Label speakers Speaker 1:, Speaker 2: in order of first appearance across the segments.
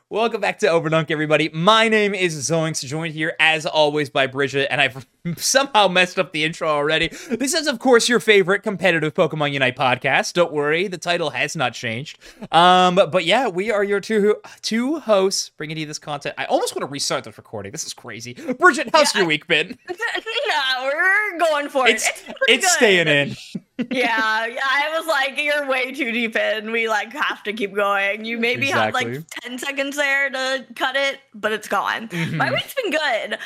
Speaker 1: Welcome back to Overdunk, everybody. My name is Zoinks, joined here as always by Bridget, and I've somehow messed up the intro already. This is, of course, your favorite competitive Pokemon Unite podcast. Don't worry, the title has not changed. But yeah, we are your two hosts bringing you this content. I almost want to restart this recording. This is crazy. Bridget, how's your week been?
Speaker 2: No, we're going for it.
Speaker 1: It's staying in.
Speaker 2: Yeah, I was like, you're way too deep in. We have to keep going. You maybe have 10 seconds there to cut it, but it's gone. My week's been good.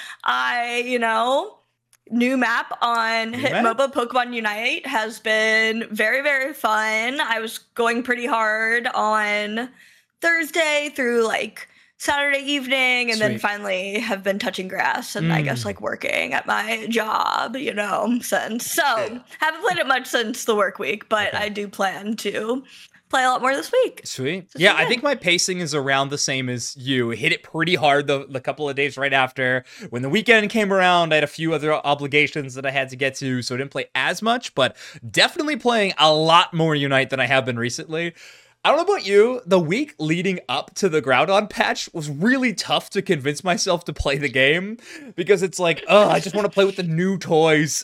Speaker 2: New map on Hitmobiles Pokemon Unite has been very, very fun. I was going pretty hard on Thursday through Saturday evening, and then finally have been touching grass and I guess working at my job, since. So haven't played it much since the work week, but I do plan to play a lot more this week.
Speaker 1: Sweet. So I think my pacing is around the same as you. Hit it pretty hard the couple of days right after. When the weekend came around, I had a few other obligations that I had to get to, so I didn't play as much, but definitely playing a lot more Unite than I have been recently. I don't know about you, the week leading up to the Groudon patch was really tough to convince myself to play the game, because it's I just want to play with the new toys.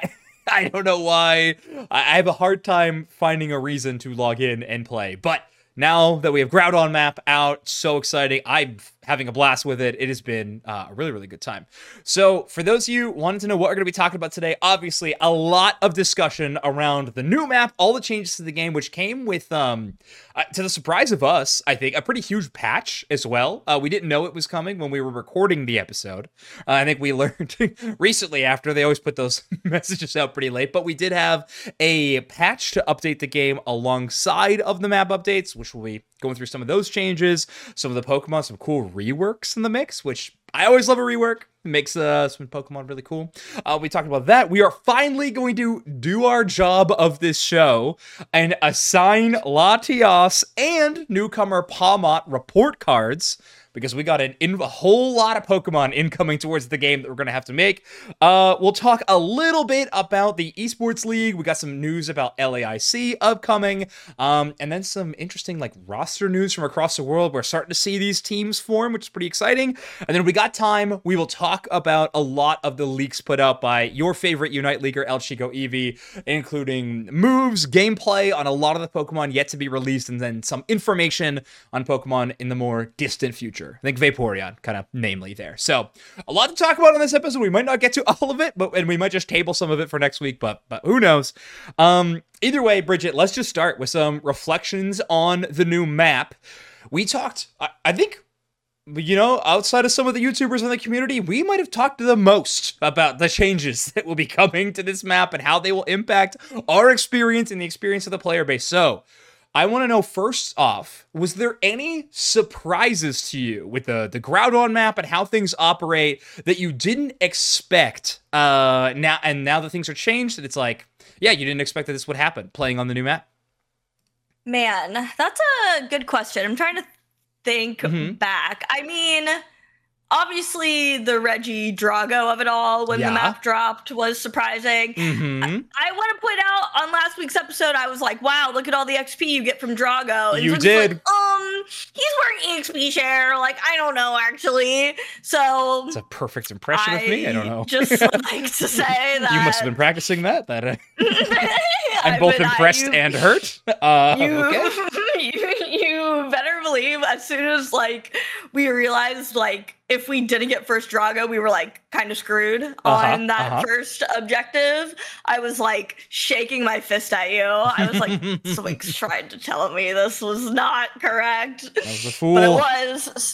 Speaker 1: I don't know why. I have a hard time finding a reason to log in and play, but now that we have Groudon map out, so exciting. I'm having a blast with it. It has been a really, really good time. So for those of you wanting to know what we're going to be talking about today, obviously a lot of discussion around the new map, all the changes to the game, which came with, to the surprise of us, I think, a pretty huge patch as well. We didn't know it was coming when we were recording the episode. I think we learned recently after. They always put those messages out pretty late, but we did have a patch to update the game alongside of the map updates, which will be going through some of those changes, some of the Pokemon, some cool reworks in the mix, which I always love a rework. It makes some Pokemon really cool. We talked about that. We are finally going to do our job of this show and assign Latias and newcomer Pawmot report cards, because we got a whole lot of Pokemon incoming towards the game that we're going to have to make. We'll talk a little bit about the Esports League. We got some news about LAIC upcoming, and then some interesting roster news from across the world. We're starting to see these teams form, which is pretty exciting. And then we got time. We will talk about a lot of the leaks put out by your favorite Unite Leaguer, El Chico Eevee, including moves, gameplay on a lot of the Pokemon yet to be released, and then some information on Pokemon in the more distant future. I think Vaporeon, kind of namely there. So a lot to talk about on this episode. We might not get to all of it, and we might just table some of it for next week, but who knows? Either way, Bridget, let's just start with some reflections on the new map. We talked, I think, outside of some of the YouTubers in the community, we might have talked the most about the changes that will be coming to this map and how they will impact our experience and the experience of the player base. So I want to know, first off, was there any surprises to you with the Groudon map and how things operate that you didn't expect now that things are changed, that it's you didn't expect that this would happen playing on the new map?
Speaker 2: Man, that's a good question. I'm trying to think back. I mean, obviously the Regidrago of it all when the map dropped was surprising. I want to point out, on last week's episode, I was like, wow, look at all the XP you get from Drago. And
Speaker 1: you did.
Speaker 2: He's wearing EXP share. I don't know, actually. So
Speaker 1: it's a perfect impression of me. I don't know.
Speaker 2: Just like to say that
Speaker 1: you must have been practicing that. I'm both impressed and hurt. Okay.
Speaker 2: You better believe, as soon as we realized if we didn't get first Drago, we were kind of screwed on that first objective. I was shaking my fist at you. I was like, Zoinks tried to tell me this was not correct.
Speaker 1: I was a fool.
Speaker 2: But it was.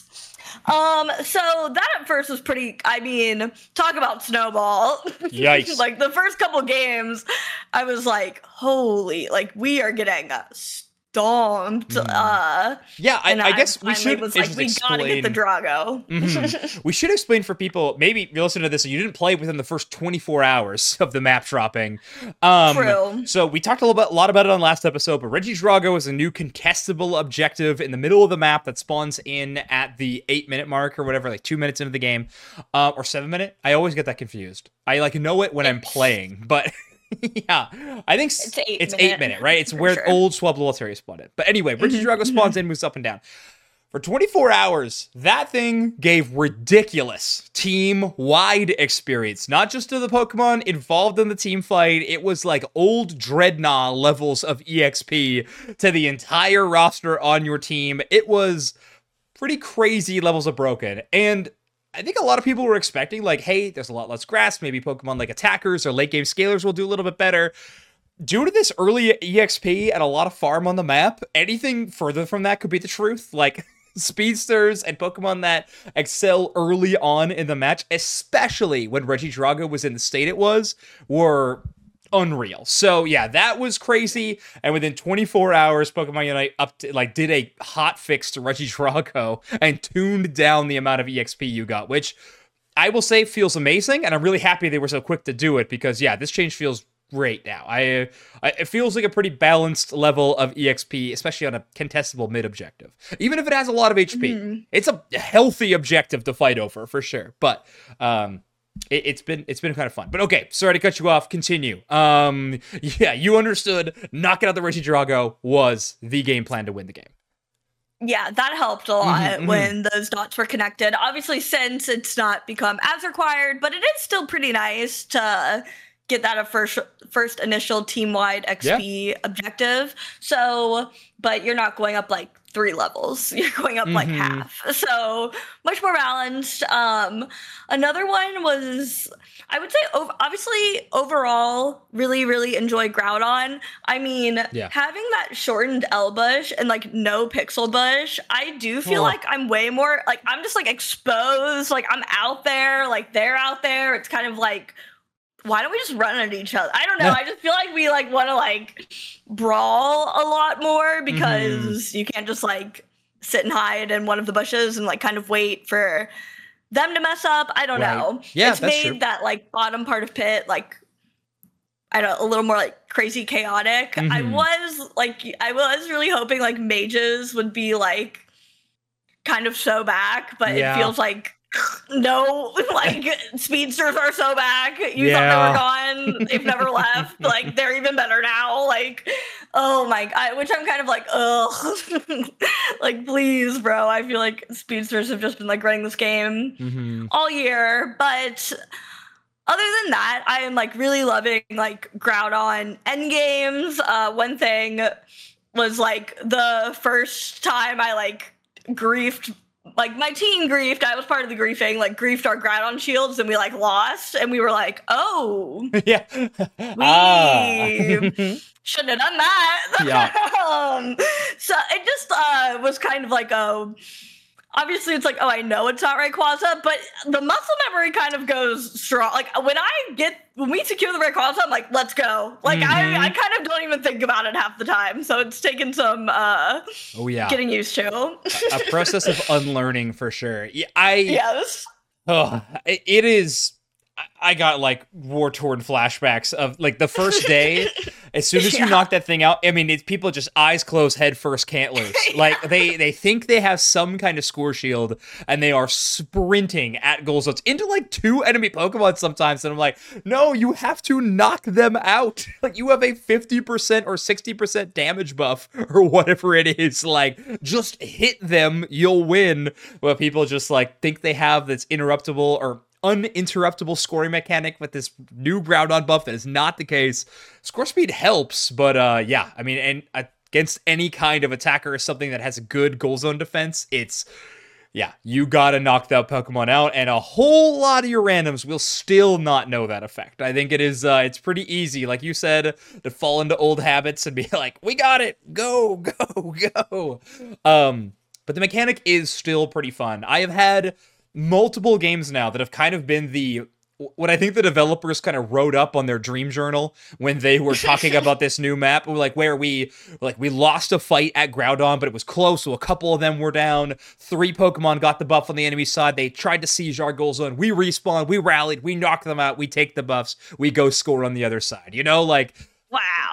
Speaker 2: So that at first was pretty, talk about snowball.
Speaker 1: Yikes.
Speaker 2: The first couple games, I was like, holy, we are getting stomped.
Speaker 1: I guess we should
Speaker 2: we gotta get the Drago.
Speaker 1: We should explain for people, maybe you're listening to this and you didn't play within the first 24 hours of the map dropping.
Speaker 2: True.
Speaker 1: So we talked a lot about it on last episode, but Regidrago is a new contestable objective in the middle of the map that spawns in at the 8-minute mark or whatever, 2 minutes into the game, or 7-minute. I always get that confused. I know it when I'm playing, but yeah, I think it's 8 minute, right? It's where old Swablu Altaria spawned in. But anyway, Regidrago spawns in, moves up and down. For 24 hours, that thing gave ridiculous team-wide experience. Not just to the Pokemon involved in the team fight, it was like old Dreadnought levels of EXP to the entire roster on your team. It was pretty crazy levels of broken. And I think a lot of people were expecting, like, hey, there's a lot less grass, maybe Pokemon like attackers or late-game scalers will do a little bit better. Due to this early EXP and a lot of farm on the map, anything further from that could be the truth. Like, speedsters and Pokemon that excel early on in the match, especially when Regidrago was in the state it was, were unreal. So yeah, that was crazy. And within 24 hours, Pokemon Unite did a hot fix to Regidrago and tuned down the amount of EXP you got, which I will say feels amazing. And I'm really happy they were so quick to do it because yeah, this change feels great now. It feels like a pretty balanced level of EXP, especially on a contestable mid objective. Even if it has a lot of HP, it's a healthy objective to fight over for sure. But it's been kind of fun. But okay, sorry to cut you off. Continue. Yeah, you understood. Knocking out the Regidrago was the game plan to win the game.
Speaker 2: Yeah, that helped a lot when those dots were connected. Obviously, since it's not become as required, but it is still pretty nice to get that a first initial team-wide XP objective. So, but you're not going up like 3 levels. You're going up like half. So much more balanced. Another one was, I would say, obviously, overall, really, really enjoy Groudon. I mean, having that shortened L bush and like no pixel bush, I do feel like I'm way more, like I'm just like exposed. Like I'm out there, like they're out there. It's kind of like, why don't we just run at each other? I don't know. I just feel like we like want to like brawl a lot more because you can't just like sit and hide in one of the bushes and like kind of wait for them to mess up. I don't know.
Speaker 1: Yeah,
Speaker 2: it's made that like bottom part of pit like, I don't know, a little more like crazy chaotic. I was really hoping like mages would be like kind of so back, but it feels like no, like speedsters are so back. You thought they were gone. They've never left. Like they're even better now. Like, oh my god, which I'm kind of like, ugh. Like, please, bro. I feel like speedsters have just been like running this game all year. But other than that, I am like really loving like Groudon endgames. One thing was like the first time I like griefed. Like, my team griefed, I was part of the griefing, like, griefed our Groudon shields, and we, like, lost, and we were like, oh.
Speaker 1: Yeah.
Speaker 2: We shouldn't have done that. Yeah. So it just was kind of like, obviously it's like, oh, I know it's not Rayquaza, but the muscle memory kind of goes strong. Like, when we secure the Rayquaza, I'm like, let's go. Like, I kind of don't even think about it half the time. So it's taken some getting used to.
Speaker 1: A process of unlearning for sure.
Speaker 2: Yes.
Speaker 1: Oh, it is. I got like war-torn flashbacks of like the first day. As soon as you knock that thing out, I mean, it's people just eyes closed, head first, can't lose. Like they think they have some kind of score shield, and they are sprinting at goal zones into like 2 enemy Pokemon sometimes. And I'm like, no, you have to knock them out. Like you have a 50% or 60% damage buff or whatever it is. Like just hit them, you'll win. But people just like think they have this interruptible or uninterruptible scoring mechanic with this new Groudon buff. That is not the case. Score speed helps, but yeah, I mean, and against any kind of attacker or something that has a good goal zone defense, you gotta knock that Pokemon out, and a whole lot of your randoms will still not know that effect. I think it is, it's pretty easy, like you said, to fall into old habits and be like, we got it, go, go, go. But the mechanic is still pretty fun. I have had multiple games now that have kind of been what I think the developers kind of wrote up on their dream journal when they were talking about this new map. Like where we lost a fight at Groudon, but it was close, so a couple of them were down. 3 Pokemon got the buff on the enemy side. They tried to siege our goal zone. We respawned, we rallied, we knocked them out, we take the buffs, we go score on the other side. You know, like,
Speaker 2: wow.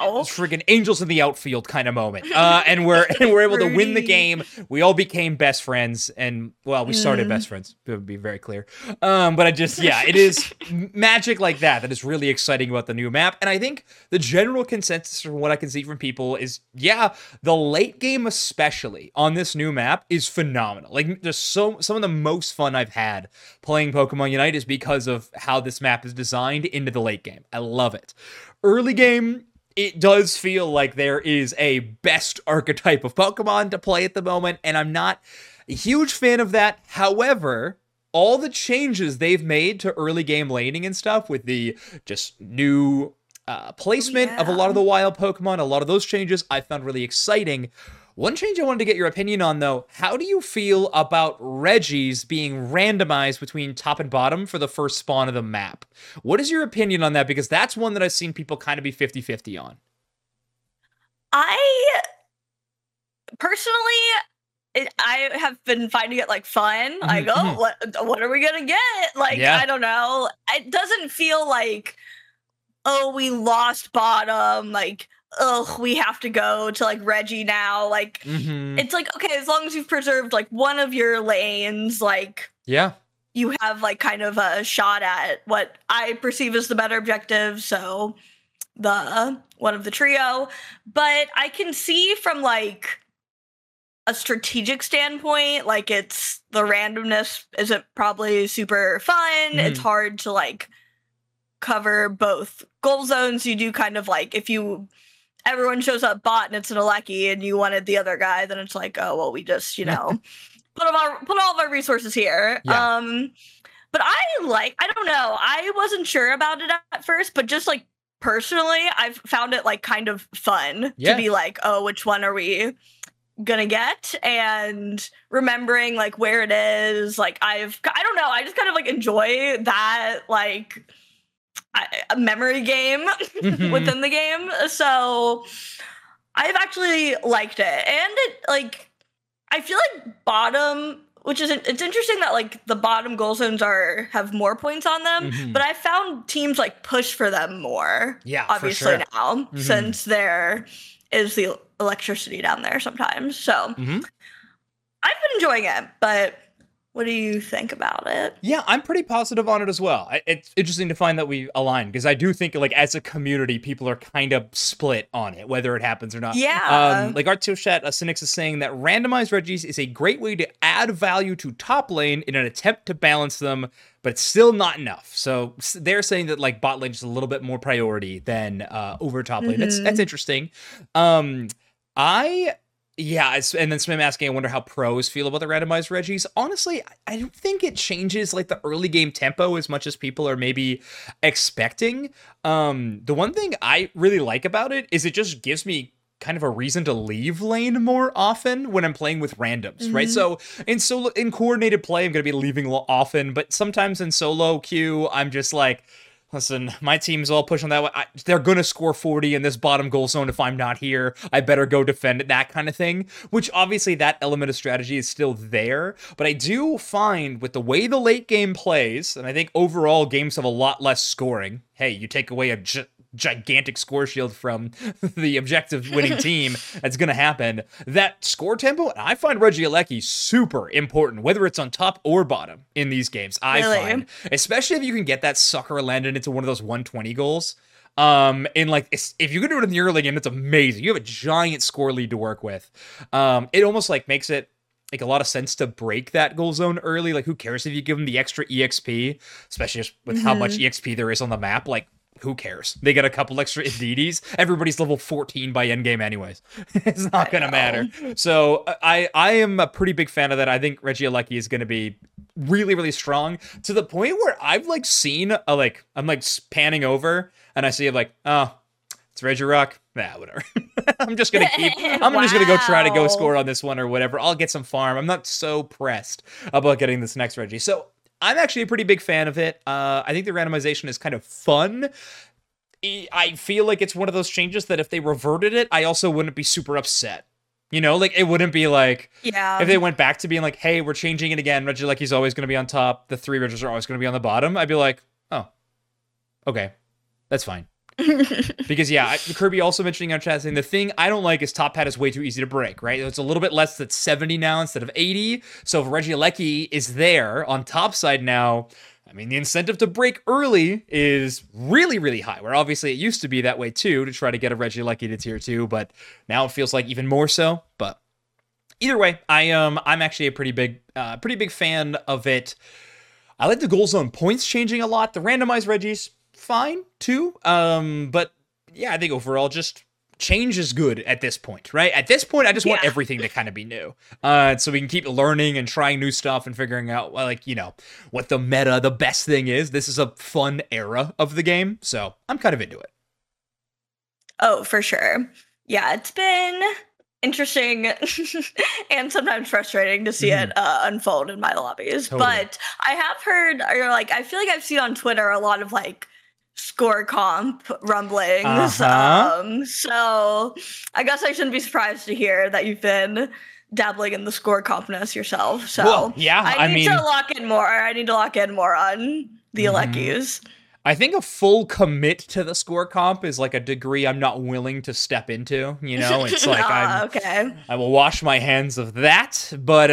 Speaker 1: friggin' angels in the outfield kind of moment. And we're able to win the game. We all became best friends, and well, we started best friends. To be very clear. But it is magic like that is really exciting about the new map. And I think the general consensus from what I can see from people is, the late game especially on this new map is phenomenal. Like, there's some of the most fun I've had playing Pokemon Unite is because of how this map is designed into the late game. I love it. Early game, it does feel like there is a best archetype of Pokemon to play at the moment, and I'm not a huge fan of that. However, all the changes they've made to early game laning and stuff with the just new placement of a lot of the wild Pokemon, a lot of those changes I found really exciting. One change I wanted to get your opinion on, though, how do you feel about Regis being randomized between top and bottom for the first spawn of the map? What is your opinion on that? Because that's one that I've seen people kind of be 50-50 on.
Speaker 2: I personally, I have been finding it like fun. Like, what are we gonna get? Like, I don't know. It doesn't feel like, oh, we lost bottom. Like, oh, we have to go to like Reggie now. Like, it's like, okay, as long as you've preserved like one of your lanes, like, you have like kind of a shot at what I perceive as the better objective. So the one of the trio, but I can see from like a strategic standpoint, like, it's the randomness isn't probably super fun. It's hard to like cover both goal zones. You do kind of like, if everyone shows up bot and it's an Alecki and you wanted the other guy, then it's like, oh, well, we just, put all of our resources here. But I don't know. I wasn't sure about it at first, but just like personally, I've found it like kind of fun to be like, oh, which one are we gonna get? And remembering like where it is, like I don't know, I just kind of like enjoy that like a memory game within the game. So I've actually liked it. And it like, I feel like bottom, which is, it's interesting that like the bottom goal zones have more points on them, but I found teams like push for them more. Yeah, obviously now, since there is the electricity down there sometimes. So I've been enjoying it, but what do you think about it?
Speaker 1: Yeah, I'm pretty positive on it as well. It's interesting to find that we align, because I do think, like, as a community, people are kind of split on it, whether it happens or not.
Speaker 2: Yeah.
Speaker 1: Like Artochat, Cynics is saying that randomized Regis is a great way to add value to top lane in an attempt to balance them, but it's still not enough. So they're saying that, like, bot lane is a little bit more priority than over top lane. That's interesting. And then Swim asking, I wonder how pros feel about the randomized Regis. Honestly, I don't think it changes like the early game tempo as much as people are maybe expecting. The one thing I really like about it is it just gives me kind of a reason to leave lane more often when I'm playing with randoms, right? So in coordinated play, I'm going to be leaving often, but sometimes in solo queue, I'm just like, listen, my team's all pushing that way. They're going to score 40 in this bottom goal zone if I'm not here. I better go defend it, that kind of thing. Which obviously that element of strategy is still there. But I do find with the way the late game plays, and I think overall games have a lot less scoring. Hey, you take away a gigantic score shield from the objective winning team, that's going to happen. That score tempo, I find Regieleki super important, whether it's on top or bottom in these games. I find, especially if you can get that sucker landed into one of those 120 goals. And like, if you can do it in the early game, it's amazing. You have a giant score lead to work with. It almost like makes it like a lot of sense to break that goal zone early. Like, who cares if you give them the extra EXP, especially just with how much EXP there is on the map? Like, who cares? They get a couple extra Indeedis. Everybody's level 14 by endgame anyways. It's not going to matter. So I am a pretty big fan of that. I think Regieleki is going to be really, really strong, to the point where I've like seen I'm like panning over and I see it like, oh, it's Regirock. Nah, whatever. I'm just going to go try to go score on this one or whatever. I'll get some farm. I'm not so pressed about getting this next Reggie. So I'm actually a pretty big fan of it. I think the randomization is kind of fun. I feel like it's one of those changes that if they reverted it, I also wouldn't be super upset. You know, like, it wouldn't be like, if they went back to being like, hey, we're changing it again. Regielecki's always going to be on top. The three Regis are always going to be on the bottom. I'd be like, oh, okay, that's fine. Because yeah, Kirby also mentioning on chat saying the thing I don't like is top hat is way too easy to break, right? It's a little bit less than 70 now instead of 80. So if Regieleki is there on top side now, I mean, the incentive to break early is really, really high, where obviously it used to be that way too, to try to get a Regieleki to tier 2, but now it feels like even more so. But either way, I'm actually a pretty big fan of it. I like the goal zone points changing a lot. The randomized Regis, fine too. But yeah, I think overall just change is good at this point, right? At this point, I just want everything to kind of be new. So we can keep learning and trying new stuff and figuring out, like, you know, what the meta, the best thing is. This is a fun era of the game. So I'm kind of into it.
Speaker 2: Oh, for sure. Yeah, it's been interesting and sometimes frustrating to see it unfold in my lobbies. Totally. But I have heard, or like, I feel like I've seen on Twitter a lot of like score comp rumblings. So I guess I shouldn't be surprised to hear that you've been dabbling in the score compness yourself. So
Speaker 1: well, yeah,
Speaker 2: I need to lock in more. I need to lock in more on the Alekis.
Speaker 1: I think a full commit to the score comp is like a degree I'm not willing to step into. You know, it's like I will wash my hands of that. But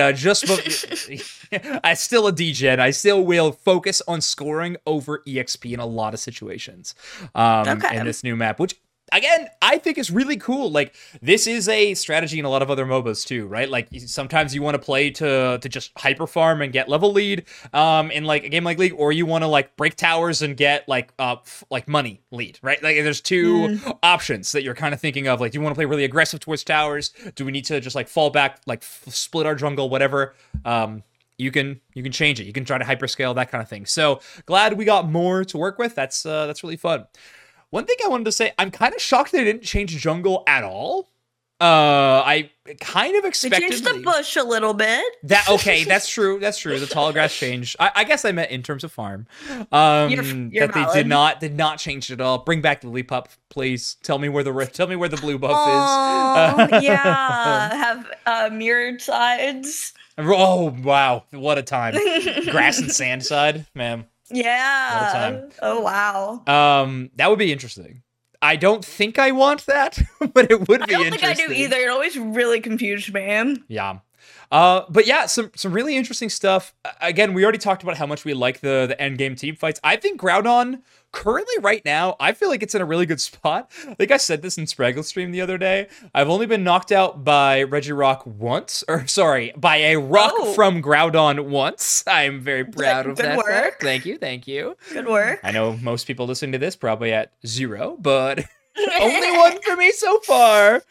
Speaker 1: I still a degen. I still will focus on scoring over EXP in a lot of situations. In this new map, which again, I think is really cool. Like, this is a strategy in a lot of other MOBAs too, right? Like, sometimes you want to play to just hyper farm and get level lead in like a game like League, or you want to like break towers and get like money lead, right? Like, there's two options that you're kind of thinking of. Like, do you want to play really aggressive towards towers? Do we need to just like fall back, like split our jungle, whatever? You can change it. You can try to hyperscale, that kind of thing. So glad we got more to work with. That's really fun. One thing I wanted to say, I'm kind of shocked they didn't change jungle at all. I kind of expected...
Speaker 2: They changed the bush a little bit.
Speaker 1: Okay, that's true. That's true. The tall grass changed. I guess I meant in terms of farm.
Speaker 2: You're
Speaker 1: that
Speaker 2: valid.
Speaker 1: They did not change it at all. Bring back the leap up, please. Tell me where the blue buff
Speaker 2: is. Yeah. Have mirrored sides.
Speaker 1: Oh, wow. What a time. Grass and sand side, man.
Speaker 2: Yeah. Oh, wow.
Speaker 1: That would be interesting. I don't think I want that, but it would be interesting.
Speaker 2: I don't think I do either. It always really confused me.
Speaker 1: Yeah. But yeah, some really interesting stuff. Again, we already talked about how much we like the end game team fights. I think Groudon currently right now, I feel like it's in a really good spot. I think I said this in Spraggle stream the other day. I've only been knocked out by Regirock once, by a rock from Groudon once. I'm very proud of that.
Speaker 2: Good work.
Speaker 1: Thank you.
Speaker 2: Good work.
Speaker 1: I know most people listening to this probably at 0, but only one for me so far.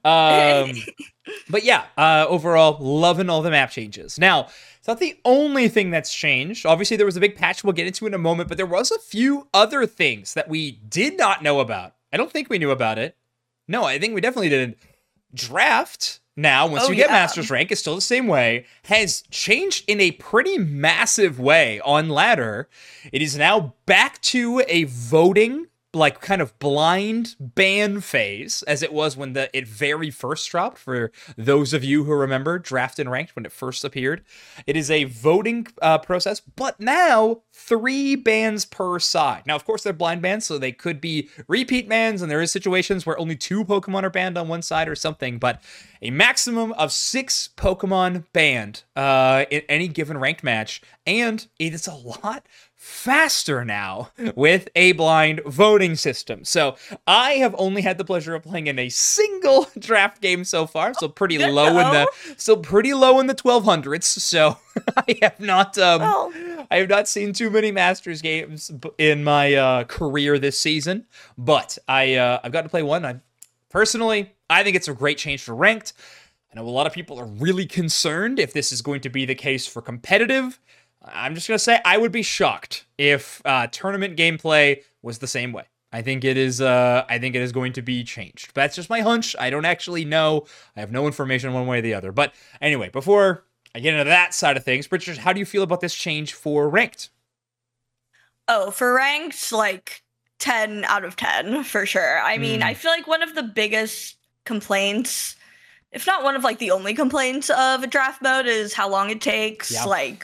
Speaker 1: But yeah, overall, loving all the map changes. Now, it's not the only thing that's changed. Obviously, there was a big patch we'll get into in a moment, but there was a few other things that we did not know about. I don't think we knew about it. No, I think we definitely didn't. Draft, now, once you get Master's rank, is still the same way, has changed in a pretty massive way on ladder. It is now back to a voting, like, kind of blind ban phase, as it was when it very first dropped, for those of you who remember Draft and Ranked when it first appeared. It is a voting process, but now 3 bans per side. Now, of course, they're blind bans, so they could be repeat bans, and there is situations where only 2 Pokemon are banned on one side or something, but a maximum of 6 Pokemon banned in any given ranked match, and it is a lot faster now with a blind voting system. So I have only had the pleasure of playing in a single draft game so far, so pretty low in the 1200s. So I have not seen too many Masters games in my career this season, but I've got to play one. Personally, I think it's a great change for ranked. I know a lot of people are really concerned if this is going to be the case for competitive. I'm just going to say I would be shocked if tournament gameplay was the same way. I think it is going to be changed. That's just my hunch. I don't actually know. I have no information one way or the other. But anyway, before I get into that side of things, Bridget, how do you feel about this change for ranked?
Speaker 2: Oh, for ranked, like 10 out of 10 for sure. I mean, I feel like one of the biggest complaints, if not one of like the only complaints of a draft mode, is how long it takes. Yep. Like,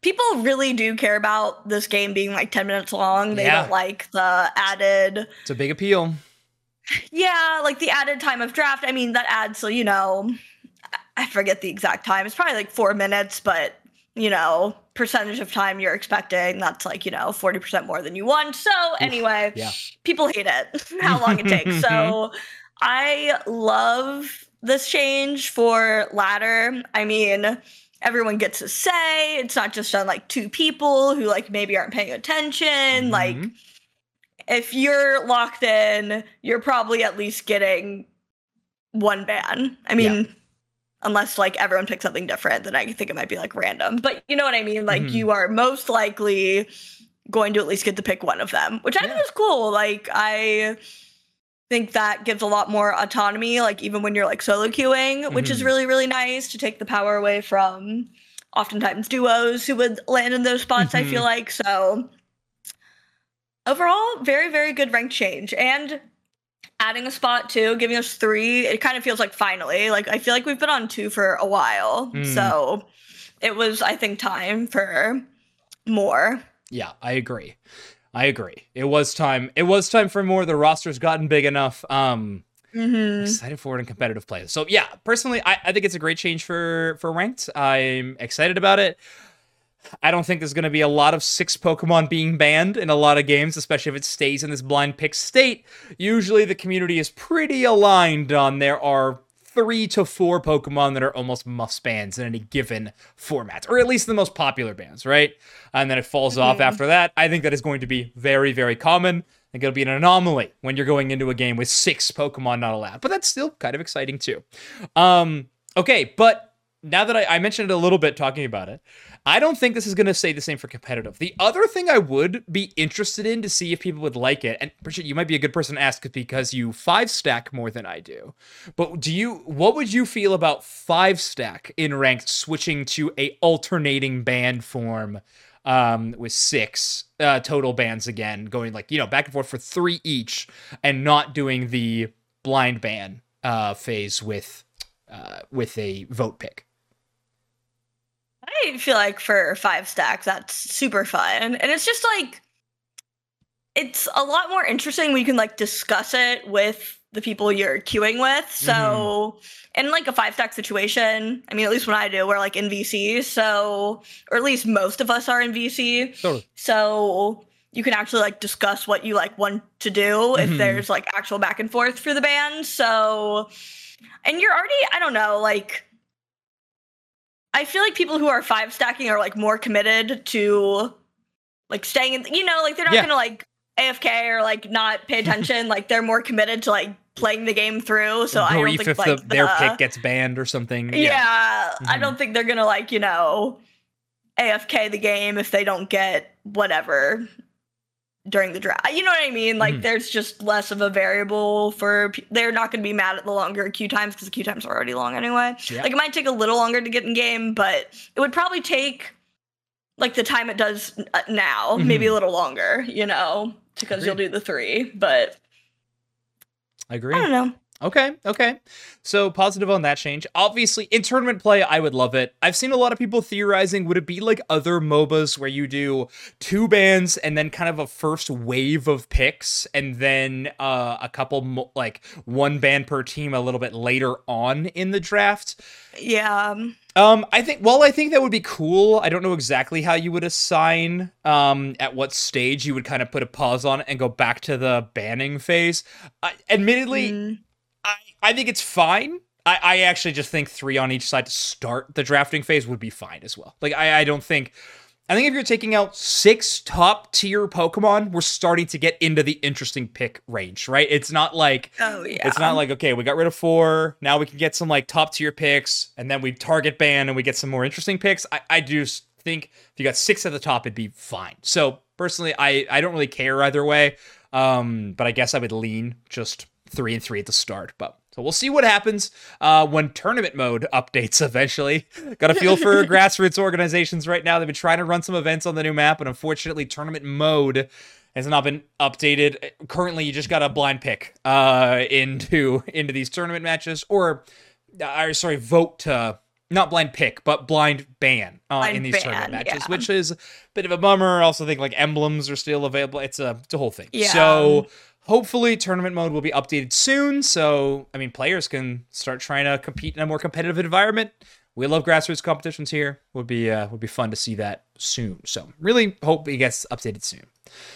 Speaker 2: people really do care about this game being like 10 minutes long. They don't like the added.
Speaker 1: It's a big appeal.
Speaker 2: Yeah, like the added time of draft. I mean, that adds, so, you know, I forget the exact time. It's probably like 4 minutes, but, you know, percentage of time you're expecting, that's like, you know, 40% more than you want. So anyway, people hate it, how long it takes. So I love this change for ladder. I mean, everyone gets a say. It's not just on like 2 people who like maybe aren't paying attention. Like, if you're locked in, you're probably at least getting 1 ban. I mean, unless like everyone picks something different, then I think it might be like random. But you know what I mean? Like you are most likely going to at least get to pick one of them, which I think is cool. Like I think that gives a lot more autonomy, like even when you're like solo queuing, which is really, really nice to take the power away from oftentimes duos who would land in those spots, I feel like. So overall, very, very good rank change. And adding a spot too, giving us 3, it kind of feels like finally. Like I feel like we've been on 2 for a while. So it was, I think, time for more.
Speaker 1: Yeah, I agree. It was time. It was time for more. The roster's gotten big enough. Excited for it in competitive play. So yeah, personally, I think it's a great change for ranked. I'm excited about it. I don't think there's going to be a lot of 6 Pokemon being banned in a lot of games, especially if it stays in this blind pick state. Usually the community is pretty aligned on there are 3 to 4 Pokemon that are almost must bans in any given format, or at least the most popular bans, right? And then it falls off after that. I think that is going to be very, very common. I think it'll be an anomaly when you're going into a game with 6 Pokemon not allowed, but that's still kind of exciting too. Okay, but now that I mentioned it a little bit talking about it, I don't think this is going to stay the same for competitive. The other thing I would be interested in to see if people would like it, and Bridget, you might be a good person to ask because you 5-stack more than I do, but what would you feel about 5-stack in ranked switching to a alternating ban form with 6 total bans again, going like, you know, back and forth for 3 each and not doing the blind ban phase with a vote pick?
Speaker 2: I feel like for 5-stacks, that's super fun. And it's just like, it's a lot more interesting when you can like discuss it with the people you're queuing with. So in like a 5-stack situation, I mean, at least when I do, we're like in VC. So, or at least most of us are in VC. Totally. So you can actually like discuss what you like want to do if there's like actual back and forth for the band. So, and you're already, I don't know, like, I feel like people who are 5-stacking are like more committed to like staying in, you know, like they're not gonna like AFK or like not pay attention. Like they're more committed to like playing the game through. So I don't think
Speaker 1: if
Speaker 2: like
Speaker 1: their pick gets banned or something.
Speaker 2: I don't think they're gonna like, you know, AFK the game if they don't get whatever during the draft. You know what I mean? Like there's just less of a variable for they're not going to be mad at the longer queue times because the queue times are already long anyway. Like it might take a little longer to get in game, but it would probably take like the time it does now, maybe a little longer, you know, because you'll do the 3, but
Speaker 1: I agree.
Speaker 2: I don't know.
Speaker 1: Okay. So positive on that change. Obviously, in tournament play, I would love it. I've seen a lot of people theorizing, would it be like other MOBAs where you do 2 bans and then kind of a first wave of picks and then a couple, like 1 ban per team a little bit later on in the draft?
Speaker 2: Yeah.
Speaker 1: I think that would be cool. I don't know exactly how you would assign at what stage you would kind of put a pause on it and go back to the banning phase. Admittedly, I think it's fine. I actually just think 3 on each side to start the drafting phase would be fine as well. Like, I think if you're taking out 6 top tier Pokemon, we're starting to get into the interesting pick range, right? It's not like, okay, we got rid of 4. Now we can get some like top tier picks and then we target ban and we get some more interesting picks. I do think if you got 6 at the top, it'd be fine. So personally, I don't really care either way. But I guess I would lean just 3 and 3 at the start, so we'll see what happens when tournament mode updates eventually. Got a feel for grassroots organizations right now. They've been trying to run some events on the new map, and unfortunately, tournament mode has not been updated. Currently, you just got a blind pick into these tournament matches, or vote to not blind pick, but blind ban in these tournament matches, which is a bit of a bummer. I also think like emblems are still available. It's a whole thing.
Speaker 2: Yeah.
Speaker 1: So hopefully tournament mode will be updated soon. So, I mean, players can start trying to compete in a more competitive environment. We love grassroots competitions here. Would be fun to see that soon. So really hope it gets updated soon.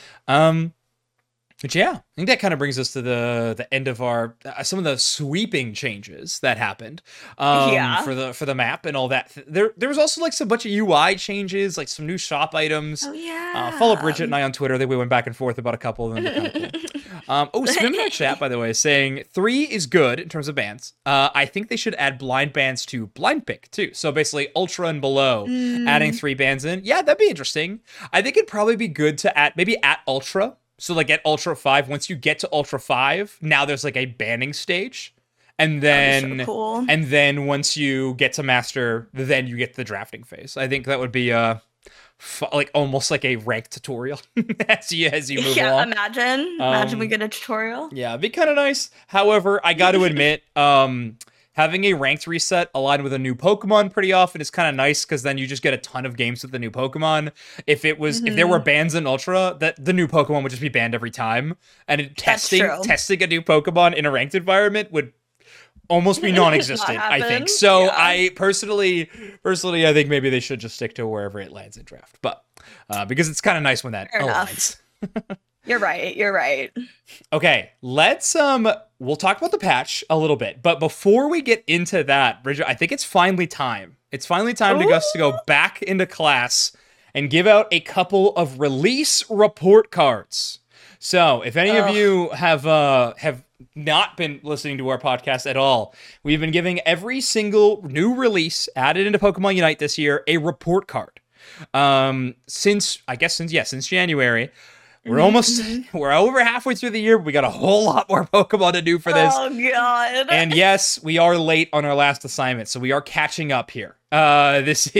Speaker 1: But yeah, I think that kind of brings us to the end of our some of the sweeping changes that happened for the map and all that. There was also like some bunch of UI changes, like some new shop items.
Speaker 2: Oh yeah.
Speaker 1: Follow Bridget and I on Twitter. I think we went back and forth about a couple of them. Kind of cool. Swim in our chat, by the way, is saying 3 is good in terms of bans. I think they should add blind bans to blind pick too. So basically ultra and below, adding 3 bans in. Yeah, that'd be interesting. I think it'd probably be good to add maybe at ultra. So like at Ultra 5, once you get to Ultra 5, now there's like a banning stage. And then
Speaker 2: so cool.
Speaker 1: And then once you get to Master, then you get to the drafting phase. I think that would be like almost like a ranked tutorial as you move along.
Speaker 2: Imagine we get a tutorial.
Speaker 1: Yeah, it'd be kind of nice. However, I got to admit, having a ranked reset aligned with a new Pokemon pretty often is kind of nice because then you just get a ton of games with the new Pokemon. If there were bans in Ultra, that the new Pokemon would just be banned every time, and testing a new Pokemon in a ranked environment would almost be non-existent. I think so. Yeah. I personally, I think maybe they should just stick to wherever it lands in draft, but because it's kind of nice when that aligns.
Speaker 2: You're right.
Speaker 1: Okay, let's we'll talk about the patch a little bit, but before we get into that, Bridget, I think it's finally time. It's finally time to us to go back into class and give out a couple of release report cards. So, if any of you have not been listening to our podcast at all, we've been giving every single new release added into Pokemon Unite this year a report card. Since January. We're over halfway through the year. We got a whole lot more Pokemon to do for this.
Speaker 2: Oh, God.
Speaker 1: And yes, we are late on our last assignment, so we are catching up here. Our next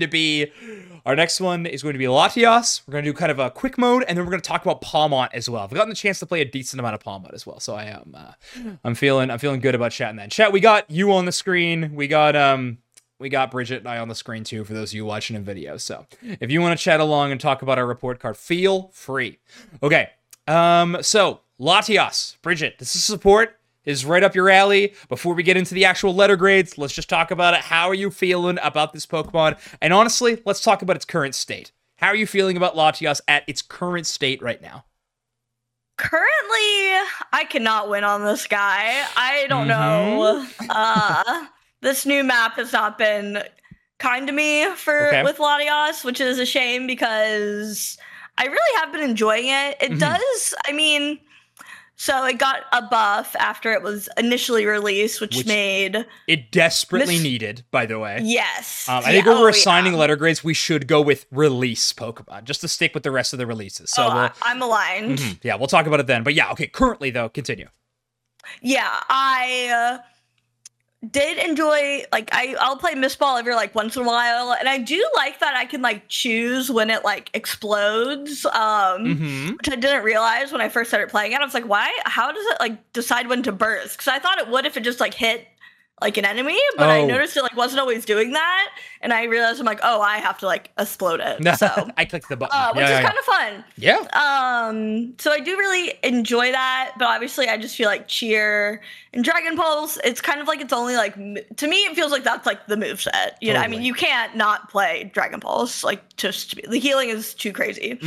Speaker 1: one is going to be Latias. We're going to do kind of a quick mode, and then we're going to talk about Palmont as well. I've gotten the chance to play a decent amount of Palmont as well, so I'm feeling good about chatting that. Chat, we got you on the screen. We got Bridget and I on the screen too for those of you watching in video. So if you want to chat along and talk about our report card, feel free. Okay. So Latias, Bridget, this is support is right up your alley. Before we get into the actual letter grades, let's just talk about it. How are you feeling about this Pokemon? And honestly, let's talk about its current state. How are you feeling about Latias at its current state right now?
Speaker 2: Currently, I cannot win on this guy. I don't know. This new map has not been kind to me with Latias, which is a shame because I really have been enjoying it. It does, so it got a buff after it was initially released, which made
Speaker 1: it desperately needed, by the way.
Speaker 2: Yes.
Speaker 1: I think when we're assigning letter grades, we should go with release Pokemon, just to stick with the rest of the releases. So
Speaker 2: I'm aligned.
Speaker 1: Yeah, we'll talk about it then. But yeah, okay, currently though, continue.
Speaker 2: Yeah, I did enjoy, I'll play Mist Ball every once in a while, and I do like that I can choose when it explodes, which I didn't realize when I first started playing it. I was like, how does it decide when to burst? Because I thought it would if it just hit an enemy, but I noticed it wasn't always doing that, and I realized I'm I have to explode it. So
Speaker 1: I clicked the button,
Speaker 2: which is kind of fun.
Speaker 1: Yeah.
Speaker 2: So I do really enjoy that, but obviously I just feel like Cheer and Dragon Pulse, it's kind of it's only to me it feels like that's the moveset. You know, I mean, you can't not play Dragon Pulse. The healing is too crazy.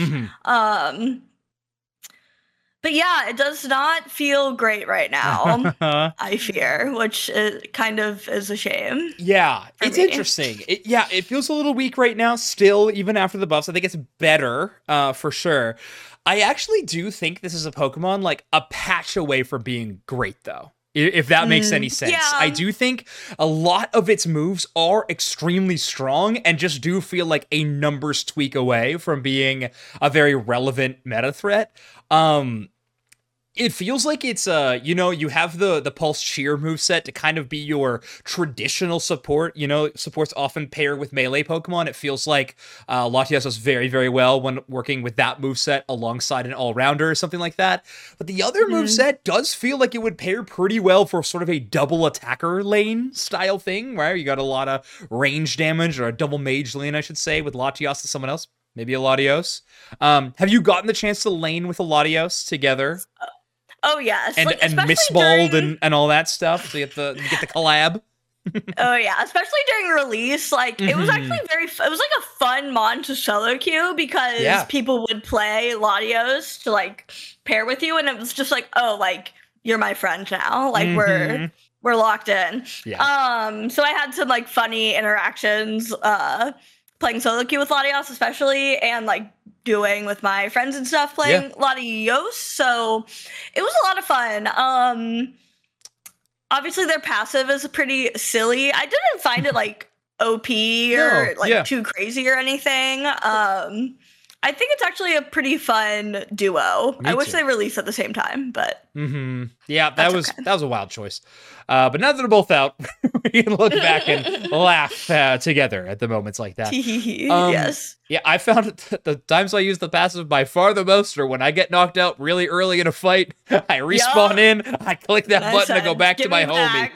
Speaker 2: But yeah, it does not feel great right now, I fear, which kind of is a shame.
Speaker 1: Yeah, it's interesting. It feels a little weak right now still, even after the buffs. I think it's better, for sure. I actually do think this is a Pokemon a patch away from being great, though. If that makes any sense.
Speaker 2: Yeah.
Speaker 1: I do think a lot of its moves are extremely strong and just do feel like a numbers tweak away from being a very relevant meta threat. It feels like it's you have the Pulse Cheer moveset to kind of be your traditional support. Supports often pair with melee Pokemon. It feels like Latios does very, very well when working with that moveset alongside an all-rounder or something like that. But the other moveset does feel like it would pair pretty well for sort of a double attacker lane style thing, where you got a lot of range damage, or a double mage lane, I should say, with Latios and someone else. Maybe a Latios. Have you gotten the chance to lane with a Latios together?
Speaker 2: Oh yes,
Speaker 1: and Mistballed and all that stuff. So you get the collab.
Speaker 2: Oh yeah, especially during release, like it was actually it was like a fun mod to solo queue, because people would play Latios to like pair with you, and it was just like, oh, like you're my friend now, like we're locked in. Yeah. So I had some like funny interactions playing solo queue with Latios especially, and like doing with my friends and stuff playing Latios. So it was a lot of fun. Obviously their passive is pretty silly. I didn't find it like OP or too crazy or anything. I think it's actually a pretty fun duo. I wish they released at the same time, but
Speaker 1: yeah, that was a wild choice. But now that they're both out, we can look back and laugh together at the moments like that.
Speaker 2: Yes.
Speaker 1: Yeah, I found the times I use the passive by far the most are when I get knocked out really early in a fight. I respawn in, I click that button to go back to my homie.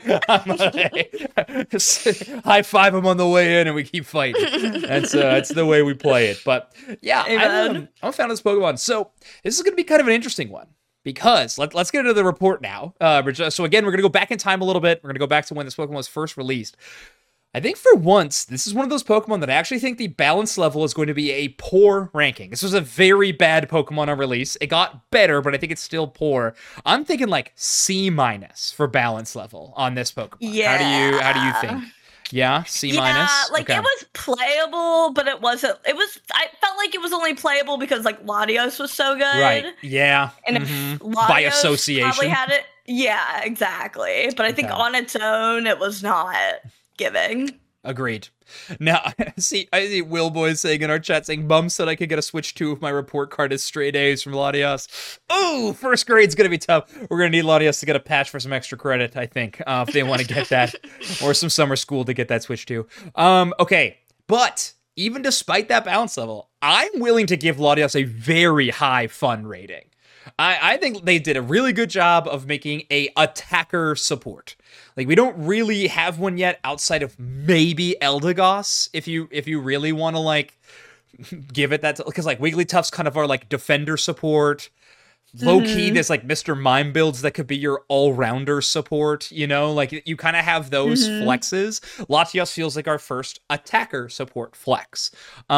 Speaker 1: High five him on the way in, and we keep fighting. That's the way we play it. But yeah, I'm a fan of this Pokemon. So this is going to be kind of an interesting one, because let's get into the report now. So again, we're going to go back in time a little bit. We're going to go back to when this Pokemon was first released. I think for once, this is one of those Pokemon that I actually think the balance level is going to be a poor ranking. This was a very bad Pokemon on release. It got better, but I think it's still poor. I'm thinking like C- for balance level on this Pokemon.
Speaker 2: Yeah.
Speaker 1: How do you think? Yeah, C-.
Speaker 2: Yeah, like it was playable, but it wasn't. I felt like it was only playable because like Latios was so good.
Speaker 1: Right. Yeah.
Speaker 2: And if Latios
Speaker 1: by association
Speaker 2: probably had it. Yeah, exactly. But I think on its own, it was not giving.
Speaker 1: Agreed. Now, I see Will Boy saying in our chat, saying, Bum said I could get a Switch 2 if my report card is straight A's from Latios. Oh, first grade's going to be tough. We're going to need Latios to get a patch for some extra credit, I think, if they want to get that, or some summer school to get that Switch 2. Okay, but even despite that balance level, I'm willing to give Latios a very high fun rating. I think they did a really good job of making a attacker support. Like, we don't really have one yet outside of maybe Eldegoss, if you really want to, like, give it that, because, like, Wigglytuff's kind of our, like, defender support. Low-key, there's, like, Mr. Mime builds that could be your all-rounder support, Like, you kind of have those flexes. Latios feels like our first attacker support flex.